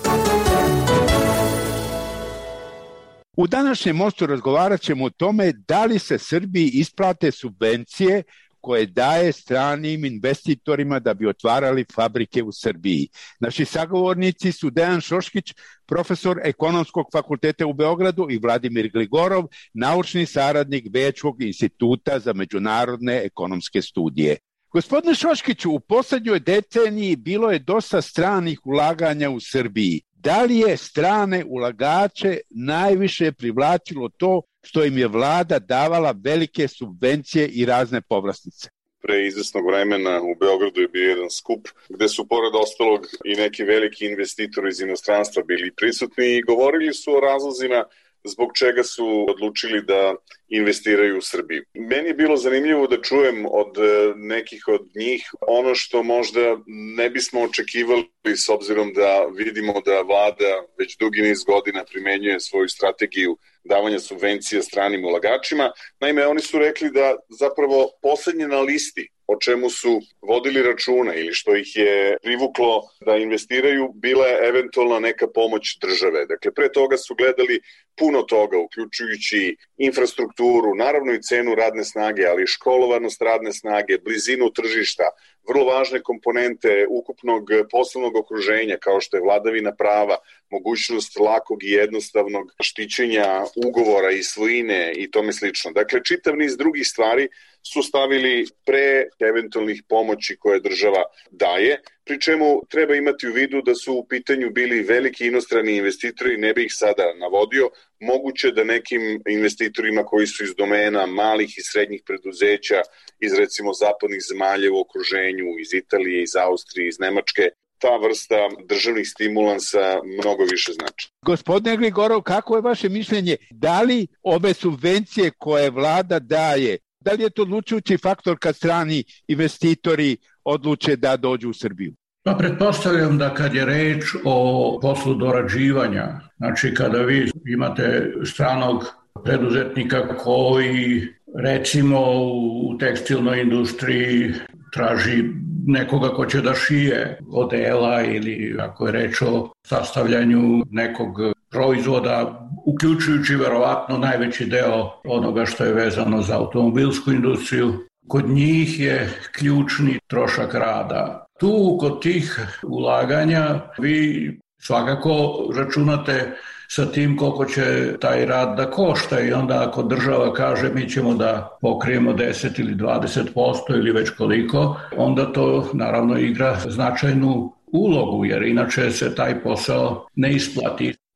U današnjem mostu razgovarat ćemo o tome da li se Srbiji isplate subvencije koje daje stranim investitorima da bi otvarali fabrike u Srbiji. Naši sagovornici su Dejan Šoškić, profesor Ekonomskog fakulteta u Beogradu, i Vladimir Gligorov, naučni saradnik Bečkog instituta za međunarodne ekonomske studije. Gospodine Šoškiću, u posljednjoj deceniji bilo je dosta stranih ulaganja u Srbiji. Da li je strane ulagače najviše privlačilo to što im je vlada davala velike subvencije i razne povlastice? Pre izvesnog vremena u Beogradu je bio jedan skup gde su pored ostalog i neki veliki investitori iz inostranstva bili prisutni i govorili su o razlozima zbog čega su odlučili da investiraju u Srbiju. Meni je bilo zanimljivo da čujem od nekih od njih ono što možda ne bismo očekivali s obzirom da vidimo da vlada već dugi niz godina primenjuje svoju strategiju davanja subvencija stranim ulagačima. Naime, oni su rekli da zapravo poslednje na listi o čemu su vodili računa ili što ih je privuklo da investiraju bila je eventualna neka pomoć države. Dakle, pre toga su gledali puno toga, uključujući infrastrukturu, naravno i cenu radne snage, ali i školovanost radne snage, blizinu tržišta, vrlo važne komponente ukupnog poslovnog okruženja kao što je vladavina prava, mogućnost lakog i jednostavnog štićenja ugovora i svojine i tome slično. Dakle, čitav niz drugih stvari su stavili pre eventualnih pomoći koje država daje, pri čemu treba imati u vidu da su u pitanju bili veliki inostrani investitori, ne bih ih sada navodio, moguće da nekim investitorima koji su iz domena malih i srednjih preduzeća, iz recimo zapadnih zemalja u okruženju, iz Italije, iz Austrije, iz Nemačke, ta vrsta državnih stimulansa mnogo više znači. Gospodine Gligorov, kako je vaše mišljenje? Da li ove subvencije koje vlada daje, da li je to odlučujući faktor kad strani investitori odluče da dođu u Srbiju? Pa pretpostavljam da kad je reč o poslu dorađivanja, znači kada vi imate stranog preduzetnika koji recimo u tekstilnoj industriji traži nekoga ko će da šije odela ili ako je reč o sastavljanju nekog proizvoda, uključujući verovatno najveći deo onoga što je vezano za automobilsku industriju. Kod njih je ključni trošak rada. Tu kod tih ulaganja vi svakako računate sa tim koliko će taj rad da košta i onda ako država kaže mi ćemo da pokrijemo 10 ili 20% ili već koliko, onda to naravno igra značajnu ulogu jer inače se taj posao ne isplati.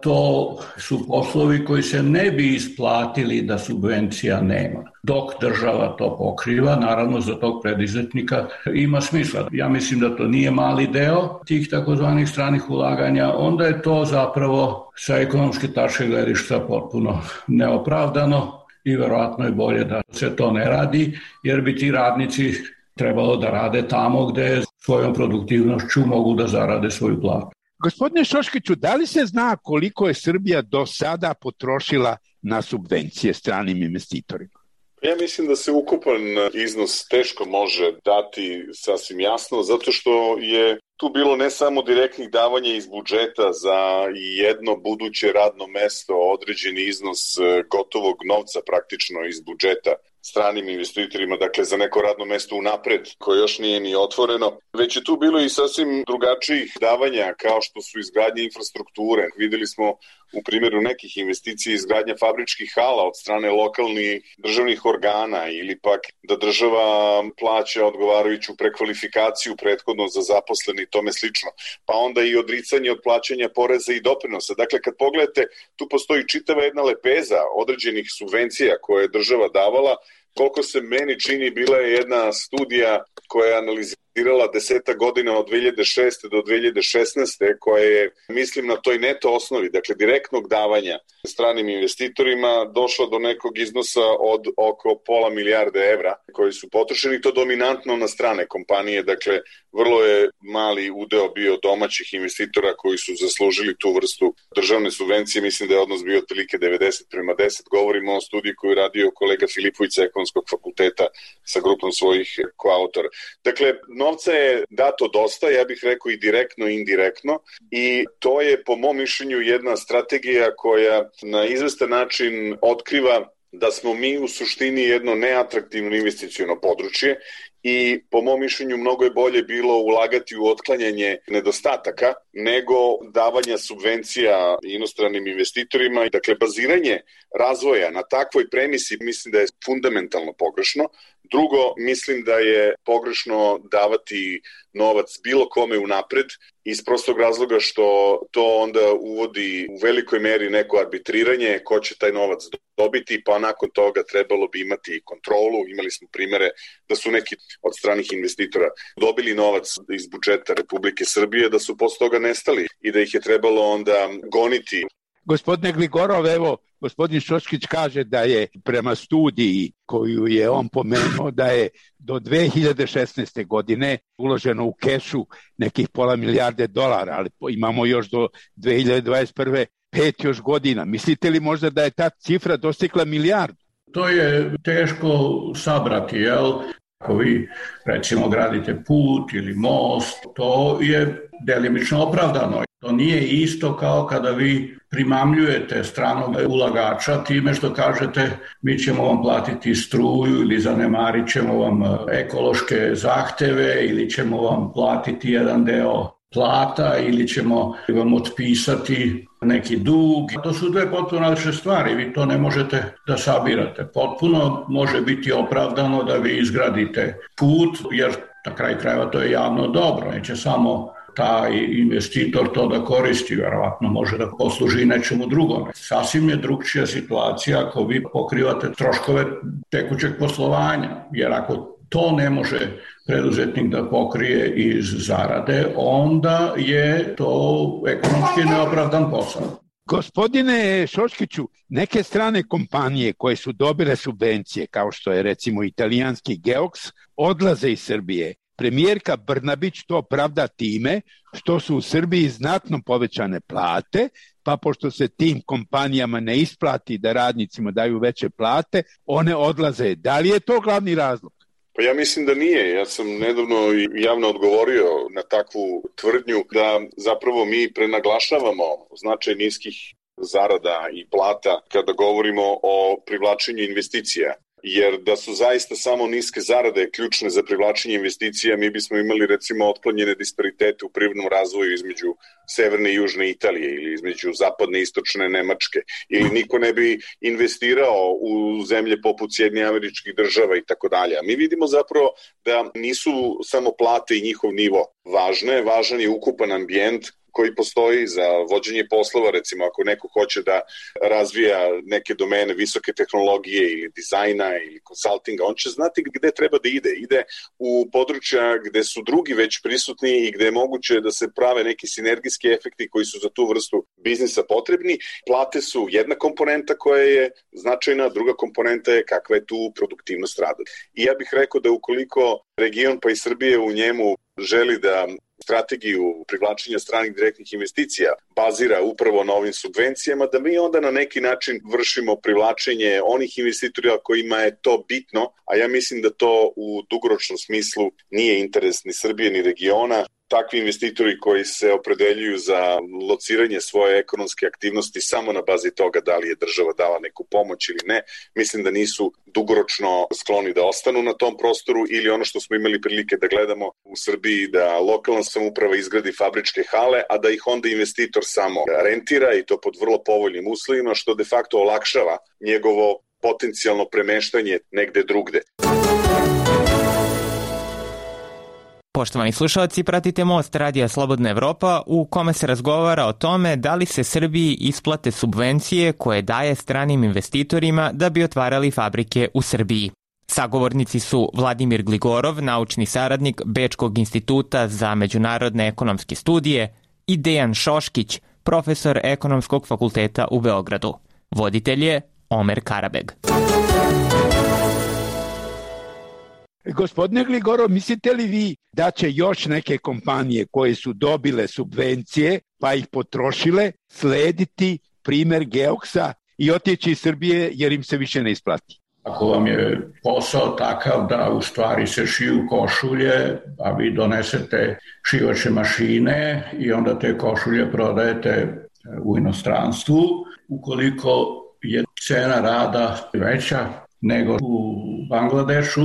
To su poslovi koji se ne bi isplatili da subvencija nema. Dok država to pokriva, naravno za tog preduzetnika ima smisla. Ja mislim da to nije mali deo tih takozvanih stranih ulaganja, onda je to zapravo sa ekonomske tačke gledišta potpuno neopravdano i verovatno je bolje da se to ne radi, jer bi ti radnici trebalo da rade tamo gde svojom produktivnošću mogu da zarade svoju platu. Gospodine Šoškiću, da li se zna koliko je Srbija do sada potrošila na subvencije stranim investitorima? Ja mislim da se ukupan iznos teško može dati sasvim jasno, zato što je tu bilo ne samo direktnih davanja iz budžeta za jedno buduće radno mesto, određeni iznos gotovog novca praktično iz budžeta stranim investitorima, dakle za neko radno mesto unapred koje još nije ni otvoreno, već je tu bilo i sasvim drugačijih davanja kao što su izgradnje infrastrukture. Videli smo u primjeru nekih investicija izgradnja fabričkih hala od strane lokalnih državnih organa ili pak da država plaća odgovarajuću prekvalifikaciju prethodno za zaposleni i tome slično. Pa onda i odricanje od plaćanja poreza i doprinosa. Dakle, kad pogledate, tu postoji čitava jedna lepeza određenih subvencija koje je država davala. Koliko se meni čini, bila je jedna studija koja je analizirala 10 godina od 2006. do 2016. koja je, mislim, na toj neto osnovi, dakle direktnog davanja stranim investitorima došla do nekog iznosa od oko $500 milijarde evra koji su potrošeni, to dominantno na strane kompanije, dakle vrlo je mali udeo bio domaćih investitora koji su zaslužili tu vrstu državne subvencije, mislim da je odnos bio otprilike 90:10, govorimo o studiji koju je radio kolega Filipović sa Ekonomskog fakulteta sa grupom svojih koautora. Dakle, novca je dato dosta, ja bih rekao i direktno i indirektno, i to je po mom mišljenju jedna strategija koja na izvestan način otkriva da smo mi u suštini jedno neatraktivno investiciono područje i po mom mišljenju mnogo je bolje bilo ulagati u otklanjanje nedostataka nego davanja subvencija inostranim investitorima. Dakle, baziranje razvoja na takvoj premisi mislim da je fundamentalno pogrešno. Drugo, mislim da je pogrešno davati novac bilo kome unapred iz prostog razloga što to onda uvodi u velikoj meri neko arbitriranje ko će taj novac dobiti, pa nakon toga trebalo bi imati kontrolu. Imali smo primere da su neki od stranih investitora dobili novac iz budžeta Republike Srbije, da su posle toga nestali i da ih je trebalo onda goniti. Gospodine Gligorov, evo, gospodin Šoškić kaže da je prema studiji koju je on pomenuo da je do 2016. godine uloženo u kešu nekih $500 milijarde, ali imamo još do 2021. 5 još godina. Mislite li možda da je ta cifra dostigla milijardu? To je teško sabrati, jel? Ako vi, recimo, gradite put ili most, to je delimično opravdano. To nije isto kao kada vi primamljujete stranog ulagača time što kažete mi ćemo vam platiti struju ili zanemarit ćemo vam ekološke zahteve ili ćemo vam platiti jedan deo plata ili ćemo vam otpisati neki dug. To su dve potpuno različite stvari, vi to ne možete da sabirate. Potpuno može biti opravdano da vi izgradite put, jer na kraju krajeva to je javno dobro, neće samo taj investitor to da koristi, verovatno može da posluži nečemu drugome. Sasvim je drugčija situacija ako vi pokrivate troškove tekućeg poslovanja, jer ako to ne može preduzetnik da pokrije iz zarade, onda je to ekonomski neopravdan posao. Gospodine Šoškiću, neke strane kompanije koje su dobile subvencije, kao što je recimo italijanski Geox, odlaze iz Srbije. Premijerka Brnabić to pravda time što su u Srbiji znatno povećane plate, pa pošto se tim kompanijama ne isplati da radnicima daju veće plate, one odlaze. Da li je to glavni razlog? Pa ja mislim da nije. Ja sam nedavno javno odgovorio na takvu tvrdnju da zapravo mi prenaglašavamo značaj niskih zarada i plata kada govorimo o privlačenju investicija. Jer da su zaista samo niske zarade ključne za privlačenje investicija, mi bismo imali recimo otklonjene disparitete u privrednom razvoju između severne i južne Italije ili između zapadne i istočne Nemačke, ili niko ne bi investirao u zemlje poput Sjedinjenih Američkih Država i tako dalje. A mi vidimo zapravo da nisu samo plate i njihov nivo važan je ukupan ambijent, koji postoji za vođenje poslova, recimo ako neko hoće da razvija neke domene visoke tehnologije ili dizajna ili konsultinga, on će znati gde treba da ide. Ide u područja gde su drugi već prisutni i gde je moguće da se prave neki sinergijski efekti koji su za tu vrstu biznisa potrebni. Plate su jedna komponenta koja je značajna, druga komponenta je kakva je tu produktivnost rada. I ja bih rekao da ukoliko region pa i Srbije u njemu želi da strategiju privlačenja stranih direktnih investicija bazira upravo na ovim subvencijama, da mi onda na neki način vršimo privlačenje onih investitora kojima je to bitno, a ja mislim da to u dugoročnom smislu nije interes ni Srbije ni regiona. Takvi investitori koji se opredeljuju za lociranje svoje ekonomske aktivnosti samo na bazi toga da li je država dala neku pomoć ili ne, mislim da nisu dugoročno skloni da ostanu na tom prostoru, ili ono što smo imali prilike da gledamo u Srbiji, da lokalna samouprava izgradi fabričke hale, a da ih onda investitor samo rentira i to pod vrlo povoljnim uslovima, što de facto olakšava njegovo potencijalno premeštanje negde drugde. Poštovani slušalci, pratite Most Radija Slobodna Evropa u kome se razgovara o tome da li se Srbiji isplate subvencije koje daje stranim investitorima da bi otvarali fabrike u Srbiji. Sagovornici su Vladimir Gligorov, naučni saradnik Bečkog instituta za međunarodne ekonomske studije, i Dejan Šoškić, profesor Ekonomskog fakulteta u Beogradu. Voditelj je Omer Karabeg. Gospodine Gligorov, mislite li vi da će još neke kompanije koje su dobile subvencije pa ih potrošile slediti primer Geoksa i otići iz Srbije jer im se više ne isplati? Ako vam je posao takav da u stvari se šiju košulje, a vi donesete šivače mašine i onda te košulje prodajete u inostranstvu, ukoliko je cena rada veća nego u Bangladešu,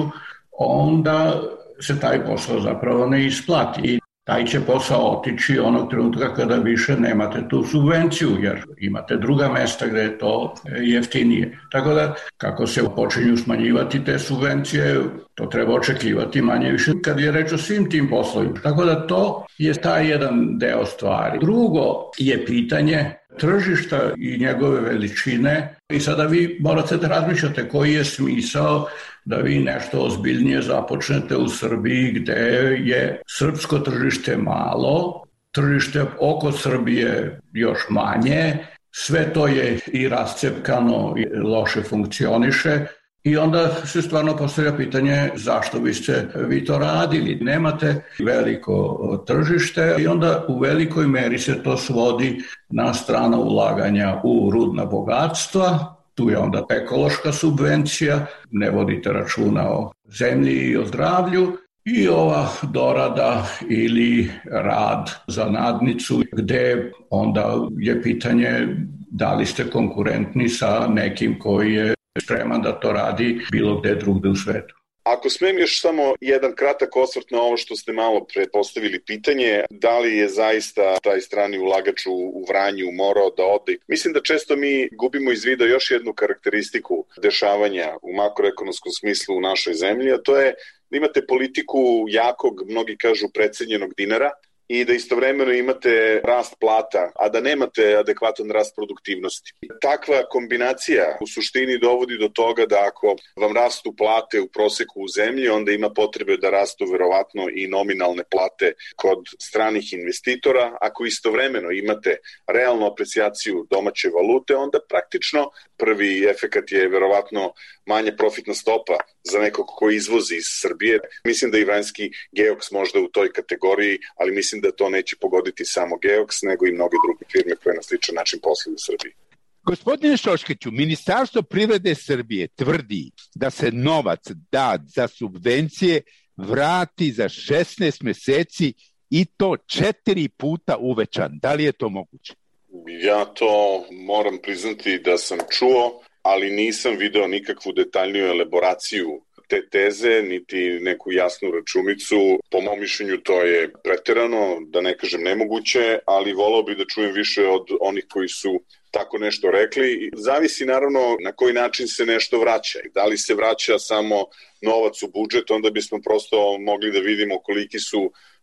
onda se taj posao zapravo ne isplati. I taj će posao otići onog trenutka kada više nemate tu subvenciju, jer imate druga mesta gde je to jeftinije. Tako da, kako se počinju smanjivati te subvencije, to treba očekivati manje više kad je reč o svim tim poslovima. Tako da to je taj jedan deo stvari. Drugo je pitanje tržišta i njegove veličine. I sada vi morate da razmišljate koji je smisao da vi nešto ozbiljnije započnete u Srbiji gde je srpsko tržište malo, tržište oko Srbije još manje, sve to je i rascepkano i loše funkcioniše. I onda se stvarno postavlja pitanje zašto biste vi to radili. Nemate veliko tržište i onda u velikoj meri se to svodi na strana ulaganja u rudna bogatstva. Tu je onda ekološka subvencija, ne vodite računa o zemlji i o zdravlju. I ova dorada ili rad za nadnicu gde onda je pitanje da li ste konkurentni sa nekim koji je spreman da to radi bilo gde drugde u svetu. Ako smem još samo jedan kratak osvrt na ovo što ste malo pre postavili pitanje, da li je zaista taj strani ulagač u Vranju morao da ode. Mislim da često mi gubimo iz vida još jednu karakteristiku dešavanja u makroekonomskom smislu u našoj zemlji, a to je da imate politiku jakog, mnogi kažu precenjenog dinara, i da istovremeno imate rast plata, a da nemate adekvatan rast produktivnosti. Takva kombinacija u suštini dovodi do toga da ako vam rastu plate u proseku u zemlji, onda ima potrebe da rastu verovatno i nominalne plate kod stranih investitora. Ako istovremeno imate realnu aprecijaciju domaće valute, onda praktično prvi efekat je verovatno manja profitna stopa za nekog ko izvozi iz Srbije. Mislim da i vanjski Geoks možda u toj kategoriji, ali mislim da to neće pogoditi samo Geoks, nego i mnoge druge firme koje na sličan način posluju u Srbiji. Gospodine Šoškiću, Ministarstvo privrede Srbije tvrdi da se novac dat za subvencije vrati za 16 meseci i to 4 puta uvećan. Da li je to moguće? Ja to moram priznati da sam čuo, ali nisam video nikakvu detaljniju elaboraciju te teze, niti neku jasnu računicu. Po mom mišljenju to je preterano, da ne kažem nemoguće, ali volao bih da čujem više od onih koji su tako nešto rekli. Zavisi naravno na koji način se nešto vraća. Da li se vraća samo novac u budžet, onda bismo prosto mogli da vidimo koliki su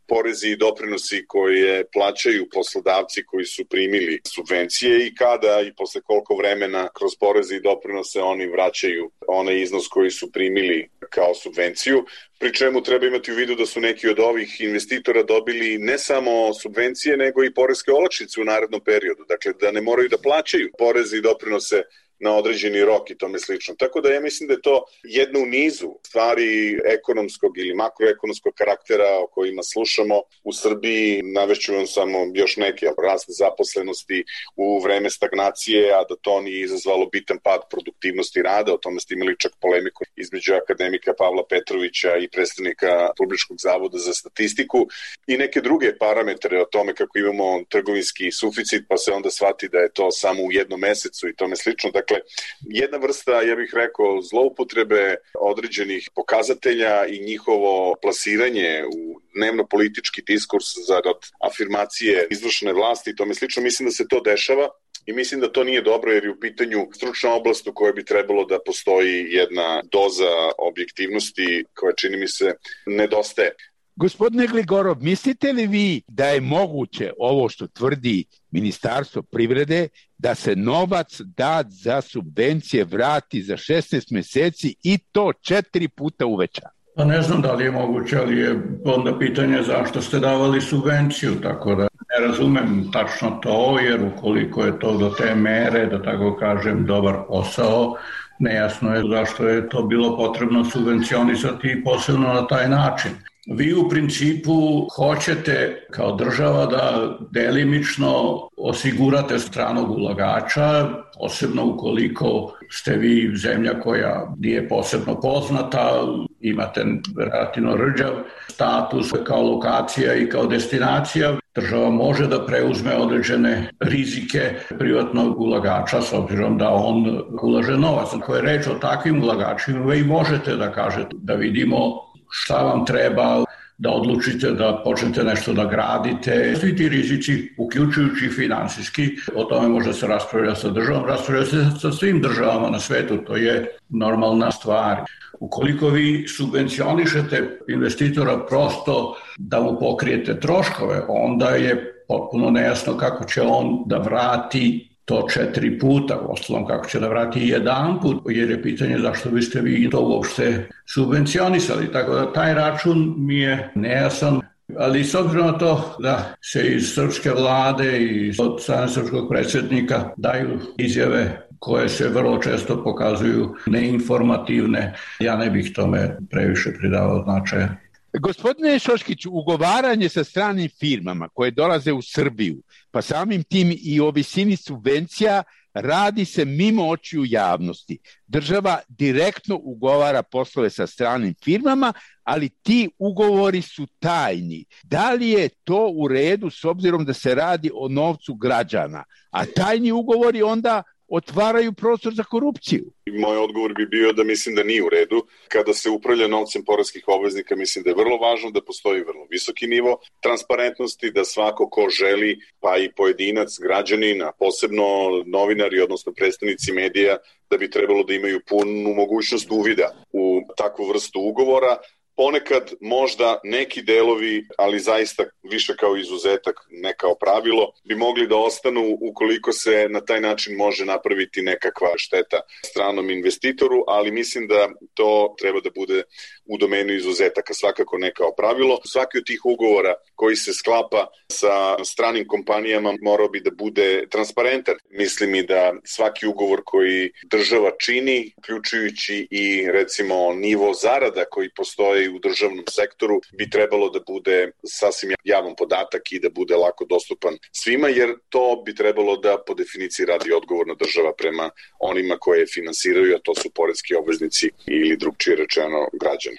porezi i doprinosi koje plaćaju poslodavci koji su primili subvencije i kada i posle koliko vremena kroz poreze i doprinose oni vraćaju onaj iznos koji su primili kao subvenciju, pri čemu treba imati u vidu da su neki od ovih investitora dobili ne samo subvencije, nego i poreske olakšice u narednom periodu. Dakle, da ne moraju da plaćaju poreze i doprinose na određeni rok i tome slično. Tako da ja mislim da je to jedno u nizu stvari ekonomskog ili makroekonomskog karaktera o kojima slušamo u Srbiji. Navešću vam samo još neke, rast zaposlenosti u vreme stagnacije, a da to nije izazvalo bitan pad produktivnosti rada. O tome ste imali čak polemiku između akademika Pavla Petrovića i predstavnika Republičkog zavoda za statistiku i neke druge parametre o tome kako imamo trgovinski suficit, pa se onda shvati da je to samo u jednom mesecu i tome slično. Dakle, jedna vrsta, ja bih rekao, zloupotrebe određenih pokazatelja i njihovo plasiranje u dnevno-politički diskurs zarad afirmacije izvršne vlasti i tome slično, mislim da se to dešava. I mislim da to nije dobro jer je u pitanju stručna oblast u kojoj bi trebalo da postoji jedna doza objektivnosti koja, čini mi se, nedostaje. Gospodine Gligorov, mislite li vi da je moguće ovo što tvrdi Ministarstvo privrede, da se novac dat za subvencije vrati za 16 meseci i to 4 puta uveća? Pa ne znam da li je moguće, ali je onda pitanje zašto ste davali subvenciju, tako da ne razumem tačno to, jer ukoliko je to do te mere, da tako kažem, dobar posao, nejasno je zašto je to bilo potrebno subvencionisati posebno na taj način. Vi u principu hoćete kao država da delimično osigurate stranog ulagača, posebno ukoliko ste vi zemlja koja nije posebno poznata, imate relativno rđav status kao lokacija i kao destinacija. Država može da preuzme određene rizike privatnog ulagača s obzirom da on ulaže novac. Ako je reč o takvim ulagačima, vi možete da kažete da vidimo šta vam treba, da odlučite da počnete nešto da gradite. Svi ti rizici, uključujući finansijski, o tome može se raspravljati sa državom, raspravljati se sa svim državama na svetu, to je normalna stvar. Ukoliko vi subvencionišete investitora prosto da mu pokrijete troškove, onda je potpuno nejasno kako će on da vrati to 4 puta, uostalom kako će da vrati jedan put, jer je pitanje zašto biste vi to uopšte subvencionisali. Tako da taj račun mi je nejasan, ali s obzirom na to da se iz srpske vlade i od strane srpskog predsjednika daju izjave koje se vrlo često pokazuju neinformativne, ja ne bih tome previše pridavao značaja. Gospodine Šoškić, ugovaranje sa stranim firmama koje dolaze u Srbiju, pa samim tim i o visini subvencija, radi se mimo očiju javnosti. Država direktno ugovara poslove sa stranim firmama, ali ti ugovori su tajni. Da li je to u redu s obzirom da se radi o novcu građana? A tajni ugovori onda otvaraju prostor za korupciju. Moj odgovor bi bio da mislim da nije u redu. Kada se upravlja novcem poreskih obveznika, mislim da je vrlo važno da postoji vrlo visoki nivo transparentnosti, da svako ko želi, pa i pojedinac, građanin, a posebno novinari, odnosno predstavnici medija, da bi trebalo da imaju punu mogućnost uvida u takvu vrstu ugovora. Ponekad možda neki delovi, ali zaista više kao izuzetak, ne kao pravilo, bi mogli da ostanu ukoliko se na taj način može napraviti nekakva šteta stranom investitoru, ali mislim da to treba da bude u domenu izuzetaka, svakako ne kao pravilo. Svaki od tih ugovora koji se sklapa sa stranim kompanijama morao bi da bude transparentan. Mislim i da svaki ugovor koji država čini, uključujući i recimo nivo zarada koji postoje u državnom sektoru, bi trebalo da bude sasvim javan podatak i da bude lako dostupan svima, jer to bi trebalo da po definiciji radi odgovorna država prema onima koje finansiraju, a to su poreski obveznici ili drugčije rečeno građani.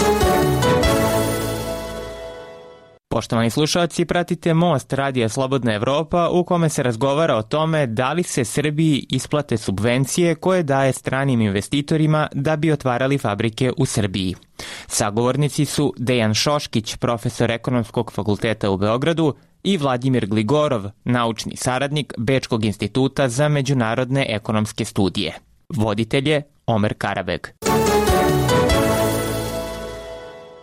Poštovani slušalci, pratite Most Radija Slobodna Evropa u kome se razgovara o tome da li se Srbiji isplate subvencije koje daje stranim investitorima da bi otvarali fabrike u Srbiji. Sagovornici su Dejan Šoškić, profesor Ekonomskog fakulteta u Beogradu, i Vladimir Gligorov, naučni saradnik Bečkog instituta za međunarodne ekonomske studije. Voditelj je Omer Karabeg.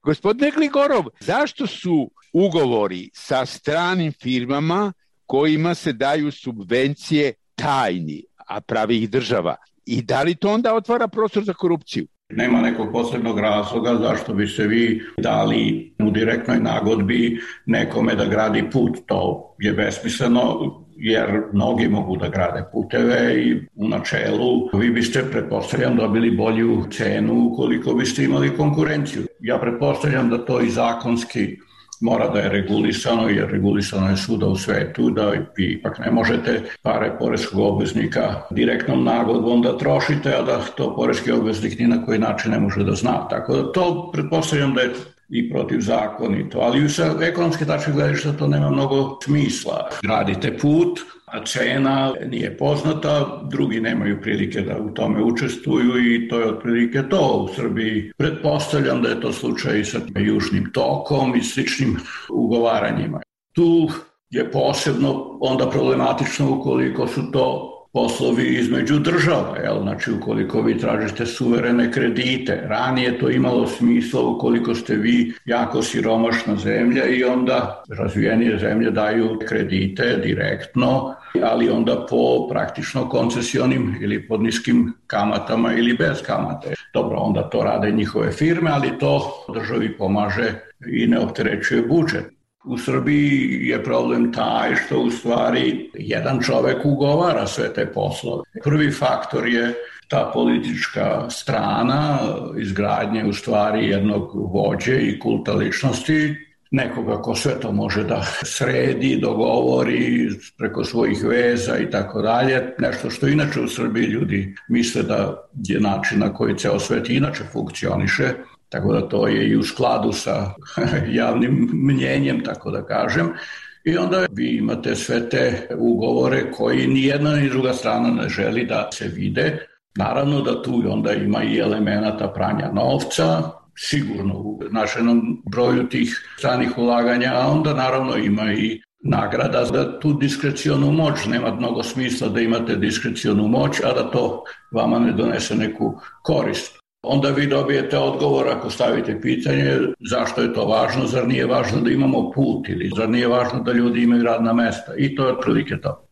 Gospodine Gligorov, zašto su ugovori sa stranim firmama kojima se daju subvencije tajni, a pravi ih država? I da li to onda otvara prostor za korupciju? Nema nekog posebnog razloga zašto bi se vi dali u direktnoj nagodbi nekome da gradi put. To je besmisleno, jer mnogi mogu da grade puteve i u načelu vi biste, pretpostavljam, dobili bolju cenu ukoliko biste imali konkurenciju. Ja pretpostavljam da to i zakonski mora da je regulisano, jer regulisano je svuda u svetu, da vi ipak ne možete pare poreskog obveznika direktnom nagodbom da trošite, a da to poreski obveznik ni na koji način ne može da zna. Tako da to pretpostavljam da je i protivzakonito, ali sa ekonomske tačke gledišta to nema mnogo smisla. Gradite put, a cena nije poznata, drugi nemaju prilike da u tome učestvuju i to je otprilike to. U Srbiji pretpostavljam da je to slučaj sa Južnim tokom i sličnim ugovaranjima. Tu je posebno onda problematično ukoliko su to poslovi između država, znači ukoliko vi tražite suverene kredite. Ranije to imalo smisla ukoliko ste vi jako siromašna zemlja i onda razvijenije zemlje daju kredite direktno, ali onda po praktično koncesionim ili pod niskim kamatama ili bez kamate. Dobro, onda to rade njihove firme, ali to državi pomaže i ne opterećuje budžet. U Srbiji je problem taj što u stvari jedan čovek ugovara sve te poslove. Prvi faktor je ta politička strana izgradnje u stvari jednog vođe i kulta ličnosti, nekoga ko sve to može da sredi, dogovori preko svojih veza i tako dalje. Nešto što inače u Srbiji ljudi misle da je način na koji ceo svet inače funkcioniše. Tako da to je i u skladu sa javnim mnjenjem, tako da kažem. I onda vi imate sve te ugovore koji ni jedna ni druga strana ne želi da se vide. Naravno da tu onda ima i elemenata pranja novca, sigurno u značajnom broju tih stranih ulaganja, a onda naravno ima i nagrada za tu diskrecionu moć. Nema mnogo smisla da imate diskrecionu moć, a da to vama ne donese neku korist. Onda vi dobijete odgovor ako stavite pitanje zašto je to važno, zar nije važno da imamo put ili zar nije važno da ljudi imaju radna mesta i to je otprilike to.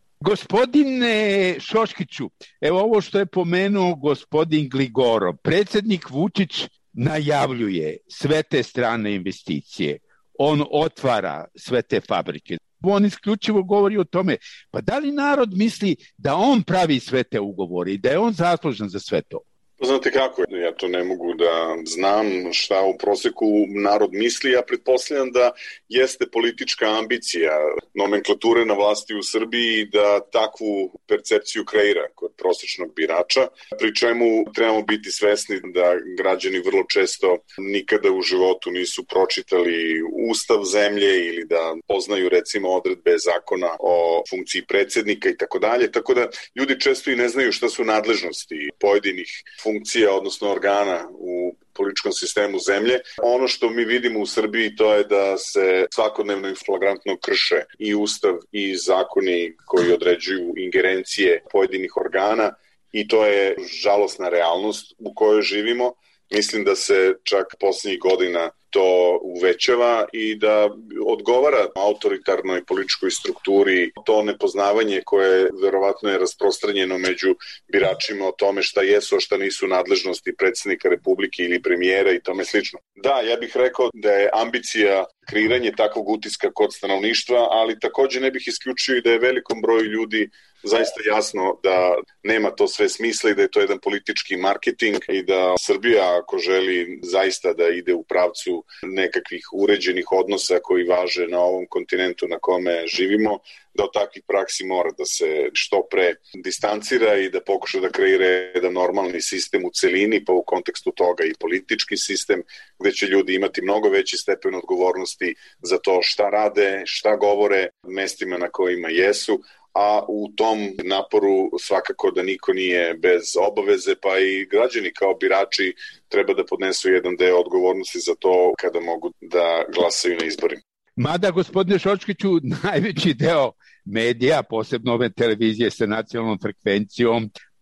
Gospodine Šoškiću, evo ovo što je pomenuo gospodin Gligorov, predsjednik Vučić najavljuje sve te strane investicije, on otvara sve te fabrike. On isključivo govori o tome, pa da li narod misli da on pravi sve te ugovore i da je on zaslužan za sve to? Znate kako, ja to ne mogu da znam šta u proseku narod misli, ja pretpostavljam da jeste politička ambicija nomenklature na vlasti u Srbiji da takvu percepciju kreira kod prosečnog birača, pri čemu trebamo biti svesni da građani vrlo često nikada u životu nisu pročitali ustav zemlje ili da poznaju recimo odredbe zakona o funkciji predsjednika i tako dalje, tako da ljudi često i ne znaju šta su nadležnosti pojedinih funkcija, odnosno organa u političkom sistemu zemlje. Ono što mi vidimo u Srbiji to je da se svakodnevno i flagrantno krše i ustav i zakoni koji određuju ingerencije pojedinih organa i to je žalosna realnost u kojoj živimo. Mislim da se čak posljednjih godina to uvećava i da odgovara autoritarnoj političkoj strukturi to nepoznavanje koje verovatno je rasprostranjeno među biračima o tome šta jesu, a šta nisu nadležnosti predsjednika Republike ili premijera i tome slično. Da, ja bih rekao da je ambicija kreiranje takvog utiska kod stanovništva, ali također ne bih isključio i da je velikom broju ljudi zaista jasno da nema to sve smisla i da je to jedan politički marketing i da Srbija ako želi zaista da ide u pravcu nekakvih uređenih odnosa koji važe na ovom kontinentu na kome živimo, da od takvih praksi mora da se što pre distancira i da pokuša da kreira jedan normalni sistem u celini, pa u kontekstu toga i politički sistem, gde će ljudi imati mnogo veći stepen odgovornosti za to šta rade, šta govore, mestima na kojima jesu, a u tom naporu svakako da niko nije bez obaveze, pa i građani kao birači treba da podnesu jedan deo odgovornosti za to kada mogu da glasaju na izborima. Mada, gospodine Šoškiću, najveći deo medija, posebno ove televizije sa nacionalnom frekvencijom,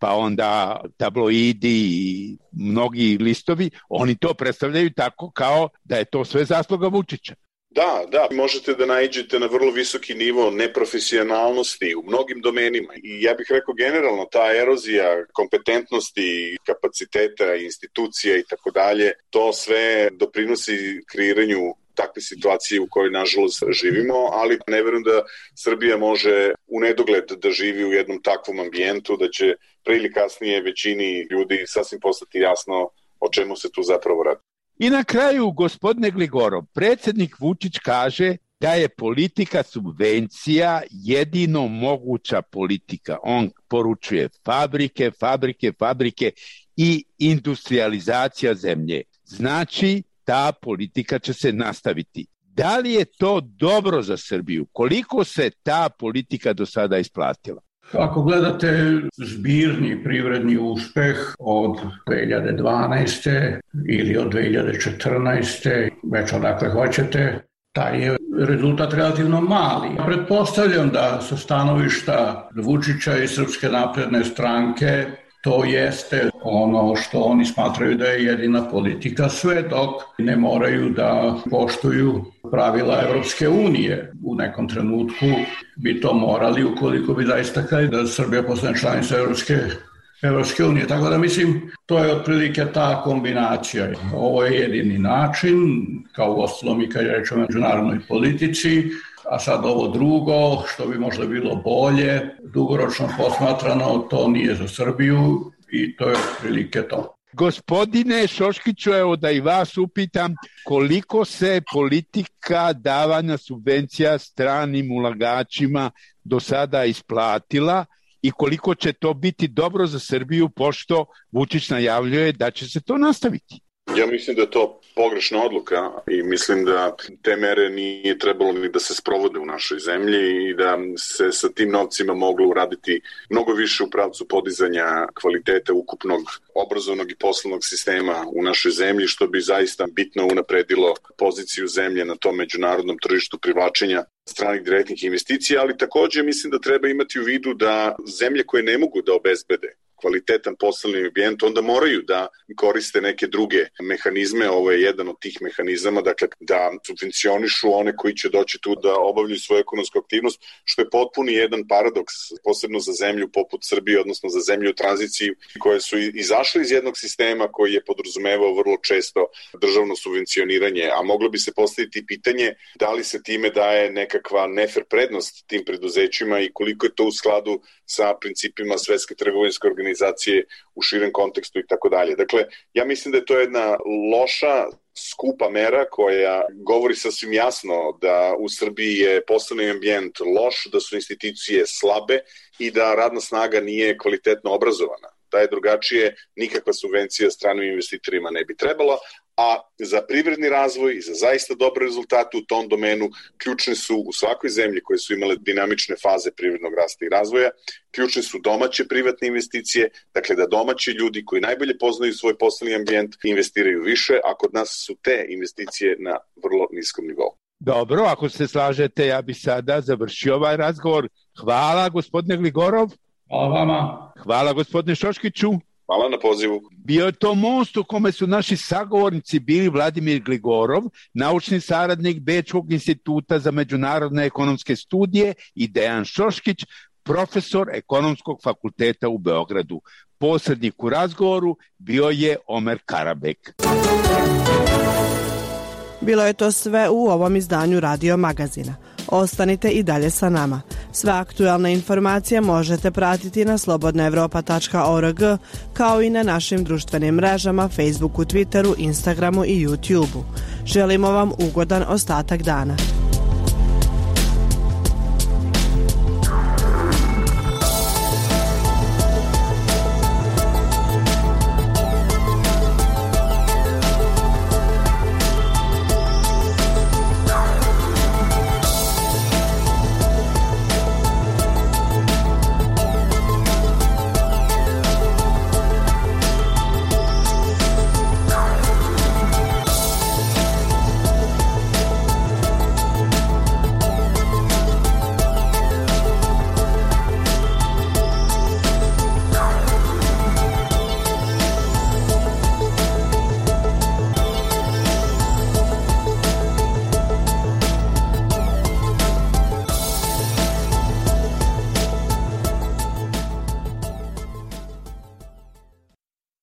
pa onda tabloidi i mnogi listovi, oni to predstavljaju tako kao da je to sve zasluga Vučića. Da, možete da naiđete na vrlo visoki nivo neprofesionalnosti u mnogim domenima. I ja bih rekao generalno ta erozija kompetentnosti, kapaciteta, institucija i tako dalje, to sve doprinosi kreiranju takve situacije u kojoj nažalost živimo, ali ne verujem da Srbija može u nedogled da živi u jednom takvom ambijentu, da će pre ili kasnije većini ljudi sasvim postati jasno o čemu se tu zapravo radi. I na kraju, gospodine Gligorov, predsjednik Vučić kaže da je politika subvencija jedino moguća politika. On poručuje fabrike i industrializacija zemlje. Znači, ta politika će se nastaviti. Da li je to dobro za Srbiju? Koliko se ta politika do sada isplatila? Ako gledate zbirni privredni uspeh od 2012. ili od 2014. već odakle hoćete, taj je rezultat relativno mali. Pretpostavljam da sa stanovišta Vučića i Srpske napredne stranke to jeste ono što oni smatraju da je jedina politika, sve dok ne moraju da poštuju pravila Evropske unije. U nekom trenutku bi to morali ukoliko bi zaista hteli da Srbija postane članica Evropske unije. Tako da mislim, to je otprilike ta kombinacija. Ovo je jedini način, kao uostalom i kad je reč o međunarodnoj politici, a sad ovo drugo, što bi možda bilo bolje, dugoročno posmatrano, to nije za Srbiju i to je otprilike to. Gospodine Šoškiću, evo da i vas upitam, koliko se politika davanja subvencija stranim ulagačima do sada isplatila i koliko će to biti dobro za Srbiju, pošto Vučić najavljuje da će se to nastaviti? Ja mislim da je to pogrešna odluka i mislim da te mere nije trebalo ni da se sprovode u našoj zemlji i da se sa tim novcima moglo uraditi mnogo više u pravcu podizanja kvaliteta ukupnog obrazovnog i poslovnog sistema u našoj zemlji, što bi zaista bitno unapredilo poziciju zemlje na tom međunarodnom tržištu privlačenja stranih direktnih investicija, ali takođe mislim da treba imati u vidu da zemlje koje ne mogu da obezbede kvalitetan poslovni ambijent, onda moraju da koriste neke druge mehanizme. Ovo je jedan od tih mehanizama, dakle da subvencionišu one koji će doći tu da obavljaju svoju ekonomsku aktivnost, što je potpuni jedan paradoks, posebno za zemlju poput Srbije, odnosno za zemlju u tranziciji, koje su izašle iz jednog sistema koji je podrazumevao vrlo često državno subvencioniranje, a moglo bi se postaviti pitanje da li se time daje nekakva nefer prednost tim preduzećima i koliko je to u skladu sa principima Svetske trgovinske organizacije u širem kontekstu i tako dalje. Dakle, ja mislim da je to jedna loša, skupa mera koja govori sasvim jasno da u Srbiji je poslovni ambijent loš, da su institucije slabe i da radna snaga nije kvalitetno obrazovana. Da je drugačije, nikakva subvencija stranim investitorima ne bi trebala, a za privredni razvoj i za zaista dobre rezultate u tom domenu ključne su u svakoj zemlji koje su imale dinamične faze privrednog rasta i razvoja, ključne su domaće privatne investicije, dakle da domaći ljudi koji najbolje poznaju svoj poslovni ambijent investiraju više, a kod nas su te investicije na vrlo niskom nivou. Dobro, ako se slažete, ja bi sada završio ovaj razgovor. Hvala, gospodine Gligorov. Hvala vama. Hvala, gospodine Šoškiću. Hvala na pozivu. Bio je to most u kome su naši sagovornici bili Vladimir Gligorov, naučni saradnik Bečkog instituta za međunarodne ekonomske studije, i Dejan Šoškić, profesor Ekonomskog fakulteta u Beogradu. Posrednik u razgovoru bio je Omer Karabek. Bilo je to sve u ovom izdanju Radio Magazina. Ostanite i dalje sa nama. Sve aktualne informacije možete pratiti na slobodnaevropa.org, kao i na našim društvenim mrežama Facebooku, Twitteru, Instagramu i YouTubeu. Želimo vam ugodan ostatak dana.